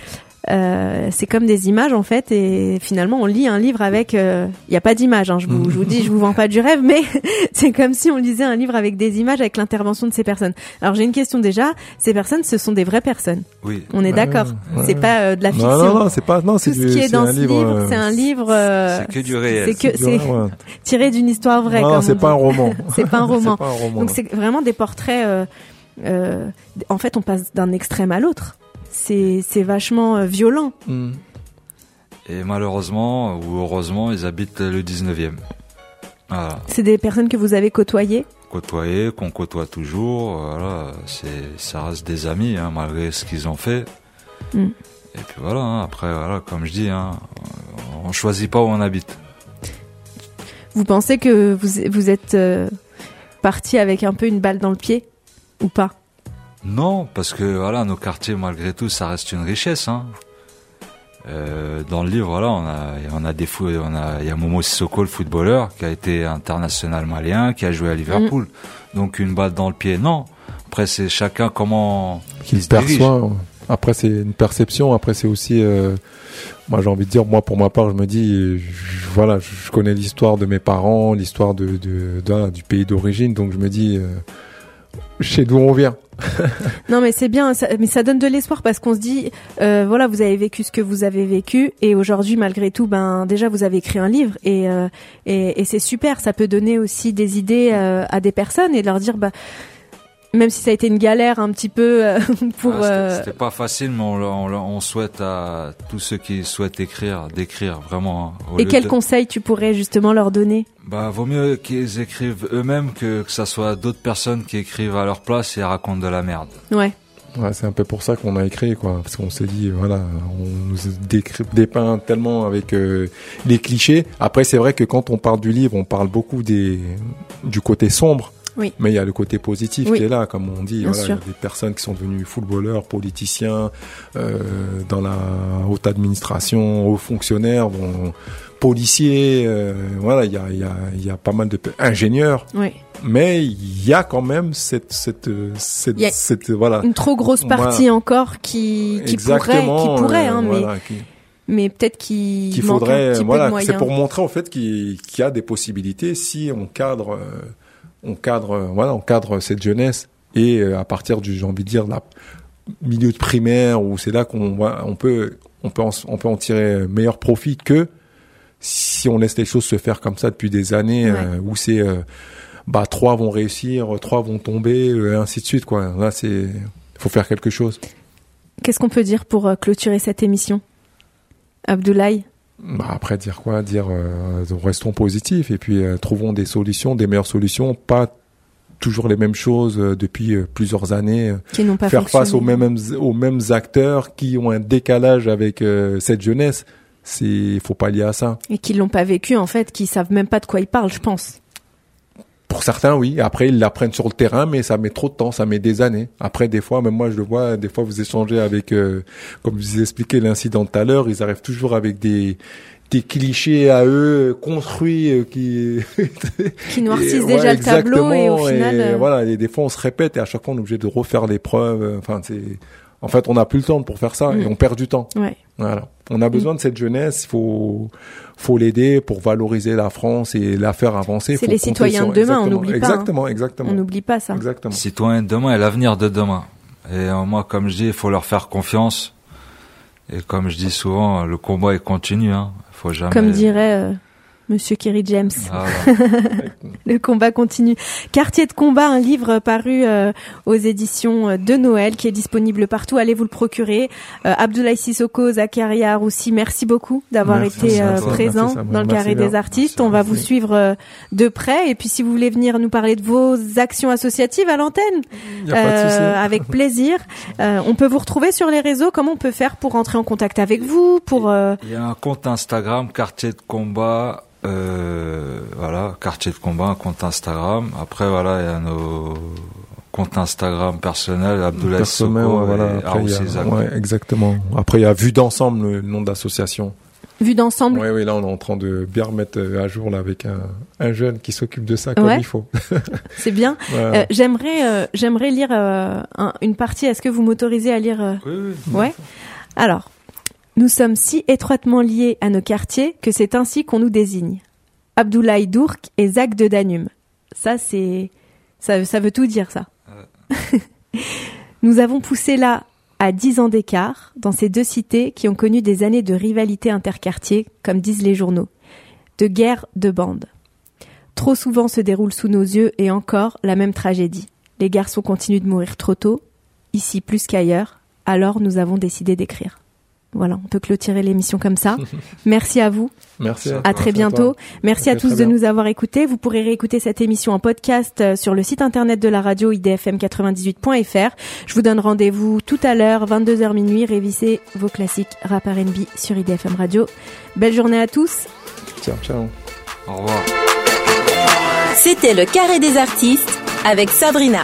euh, c'est comme des images en fait, et finalement on lit un livre avec, il euh, y a pas d'image, hein, je vous, je vous dis, je vous vends pas du rêve, mais c'est comme si on lisait un livre avec des images, avec l'intervention de ces personnes. Alors j'ai une question déjà, ces personnes, ce sont des vraies personnes. Oui. On est d'accord. Ouais, c'est ouais. pas euh, de la fiction. Non, non, non, c'est pas, non, c'est tout ce du, qui est c'est dans un ce livre, livre, euh, c'est un livre. Euh, C'est que du réel. C'est que du c'est vrai, ouais. tiré d'une histoire vraie. Non, comme c'est on pas dit. un roman. C'est pas un roman. C'est pas un roman. Donc c'est vraiment des portraits. Euh, euh, en fait, on passe d'un extrême à l'autre. C'est c'est vachement euh, violent. Mm. Et malheureusement, ou heureusement, ils habitent le dix-neuvième. Voilà. C'est des personnes que vous avez côtoyées. Côtoyer, qu'on côtoie toujours, voilà, c'est, ça reste des amis, hein, malgré ce qu'ils ont fait. Mm. Et puis voilà, hein, après, voilà, comme je dis, hein, on choisit pas où on habite. Vous pensez que vous vous êtes euh, parti avec un peu une balle dans le pied ou pas? Non, parce que voilà, nos quartiers, malgré tout, ça reste une richesse. Hein. Euh, dans le livre, voilà, on a, on a des fous, on a, il y a Momo Sissoko, le footballeur, qui a été international malien, qui a joué à Liverpool. Mmh. Donc une balle dans le pied, non. Après, c'est chacun comment Qu'il il se dirige. perçoit. Après, c'est une perception. Après, c'est aussi, euh, moi, j'ai envie de dire, moi, pour ma part, je me dis, je, voilà, je connais l'histoire de mes parents, l'histoire de, de, de du pays d'origine, donc je me dis, euh, je sais d'où on vient. Non, mais c'est bien, ça, mais ça donne de l'espoir parce qu'on se dit, euh, voilà, vous avez vécu ce que vous avez vécu, et aujourd'hui, malgré tout, ben déjà, vous avez écrit un livre, et euh, et, et c'est super. Ça peut donner aussi des idées euh, à des personnes et leur dire, bah, même si ça a été une galère un petit peu euh, pour. Ah, c'était, euh... c'était pas facile, mais on, on, on souhaite à tous ceux qui souhaitent écrire, d'écrire vraiment. Hein, au Et lieu quels de... conseils tu pourrais justement leur donner? Bah, vaut mieux qu'ils écrivent eux-mêmes que que ça soit d'autres personnes qui écrivent à leur place et racontent de la merde. Ouais. Ouais, c'est un peu pour ça qu'on a écrit, quoi, parce qu'on s'est dit, voilà, on nous décrit, dépeint tellement avec euh, les clichés. Après, c'est vrai que quand on parle du livre, on parle beaucoup des du côté sombre. Oui. Mais il y a le côté positif oui. qui est là, comme on dit. Bien Voilà, il y a sûr. des personnes qui sont devenues footballeurs, politiciens, euh, dans la haute administration, hauts fonctionnaires, bon, policiers. Euh, voilà, il y a, il y a, il y a pas mal de ingénieurs. Oui. Mais il y a quand même cette, cette, cette, Il y a cette, voilà. Une trop grosse partie Voilà. encore qui, qui pourrait, Exactement, qui pourrait, euh, hein, mais, voilà, qui, mais peut-être qu'il, qu'il manque faudrait, un petit voilà, peu de moyens. c'est pour montrer au fait qu'il, qu'il y a des possibilités si on cadre, euh, on cadre, euh, voilà, on cadre cette jeunesse, et euh, à partir du, j'ai envie de dire, la milieu de primaire, où c'est là qu'on voit, on peut, on peut, en, on peut en tirer meilleur profit que si on laisse les choses se faire comme ça depuis des années, Ouais. euh, où c'est, euh, bah, trois vont réussir, trois vont tomber, euh, et ainsi de suite, quoi. Là, c'est, faut faire quelque chose. Qu'est-ce qu'on peut dire pour euh, clôturer cette émission, Abdoulaye? Bah après, dire quoi? Dire euh, restons positifs, et puis euh, trouvons des solutions, des meilleures solutions, pas toujours les mêmes choses euh, depuis euh, plusieurs années. euh, Qui n'ont pas Faire fonctionné. face aux mêmes aux mêmes acteurs qui ont un décalage avec euh, cette jeunesse, c'est faut pallier à ça. Et qui l'ont pas vécu, en fait, qui savent même pas de quoi ils parlent, je pense. Pour certains, oui. Après, ils l'apprennent sur le terrain, mais ça met trop de temps, ça met des années. Après, des fois, même moi, je le vois, des fois, vous échangez avec, euh, comme je vous ai expliqué l'incident de tout à l'heure, ils arrivent toujours avec des des clichés à eux construits euh, qui Qui noircissent Et, déjà ouais, le tableau, et au exactement, final. et euh, voilà, et des fois, on se répète, et à chaque fois, on est obligé de refaire les preuves. euh, Enfin, c'est, en fait, on n'a plus le temps pour faire ça, Mm. et on perd du temps. Ouais. Voilà. On a besoin de cette jeunesse, il faut, faut l'aider pour valoriser la France et la faire avancer. C'est Faut les compter citoyens sur- de demain, on exactement, n'oublie pas, Exactement, exactement. On n'oublie pas ça. Exactement. Citoyens de demain et l'avenir de demain. Et euh, moi, comme je dis, il faut leur faire confiance. Et comme je dis souvent, le combat est continu. Hein. Faut jamais. Comme dirait euh, Monsieur Kerry James. Voilà. Le combat continue. Quartier de combat, un livre paru euh, aux éditions de Noël qui est disponible partout. Allez vous le procurer. Euh, Abdoulaye Sissoko, Zakaria Roussi, merci beaucoup d'avoir Merci, été merci à euh, toi. présent Merci, Samuel. dans le Merci carré bien. des artistes. Merci, On va merci. vous suivre euh, de près. Et puis si vous voulez venir nous parler de vos actions associatives à l'antenne, Il y a pas de souci. euh, avec plaisir. Euh, on peut vous retrouver sur les réseaux. Comment on peut faire pour entrer en contact avec vous, pour euh, Il y a un compte Instagram, Quartier de combat. Euh, voilà, Quartier de combat, un compte Instagram. Après, voilà, il y a nos comptes Instagram personnels, Abdoulaye Personnel, Sissoko ouais, voilà. et Après, il y a- Aroussi Zak. ouais, exactement. Après, il y a Vue d'ensemble, le nom de l'association. Vue d'ensemble? Oui, oui, là, on est en train de bien remettre euh, à jour, là, avec un, un jeune qui s'occupe de ça comme Ouais. il faut. C'est bien. Voilà. Euh, j'aimerais, euh, j'aimerais lire euh, un- une partie. Est-ce que vous m'autorisez à lire euh, Oui, oui. Ouais. Alors, Nous sommes si étroitement liés à nos quartiers que c'est ainsi qu'on nous désigne. Abdoulaye Dourk et Zach de Danum. Ça, c'est, ça, ça veut tout dire, ça. Euh. Nous avons poussé là à dix ans d'écart, dans ces deux cités qui ont connu des années de rivalité interquartier, comme disent les journaux, de guerre de bandes. Trop souvent se déroule sous nos yeux et encore la même tragédie. Les garçons continuent de mourir trop tôt, ici plus qu'ailleurs, alors nous avons décidé d'écrire. Voilà, on peut clôturer l'émission comme ça. Merci à vous. Merci. À, à très bientôt. Merci à tous de nous avoir écoutés. Vous pourrez réécouter cette émission en podcast sur le site internet de la radio i d f m quatre-vingt-dix-huit point f r. Je vous donne rendez-vous tout à l'heure, vingt-deux heures minuit. Révisez vos classiques rap R and B sur I D F M Radio. Belle journée à tous. Ciao, ciao. Au revoir. C'était le Carré des artistes avec Sabrina.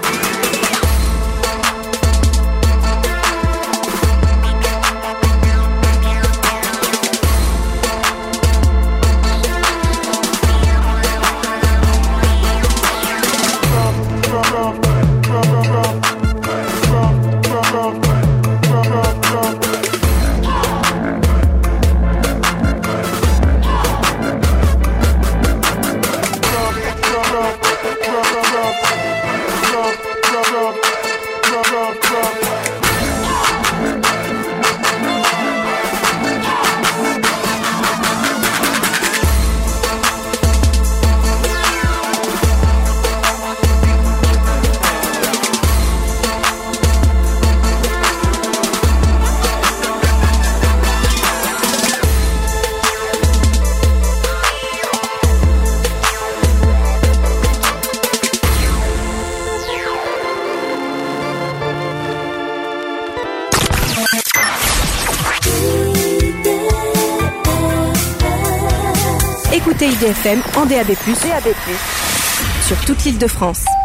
Écoutez I D F M en D A B plus, D A B plus, sur toute l'Île-de-France.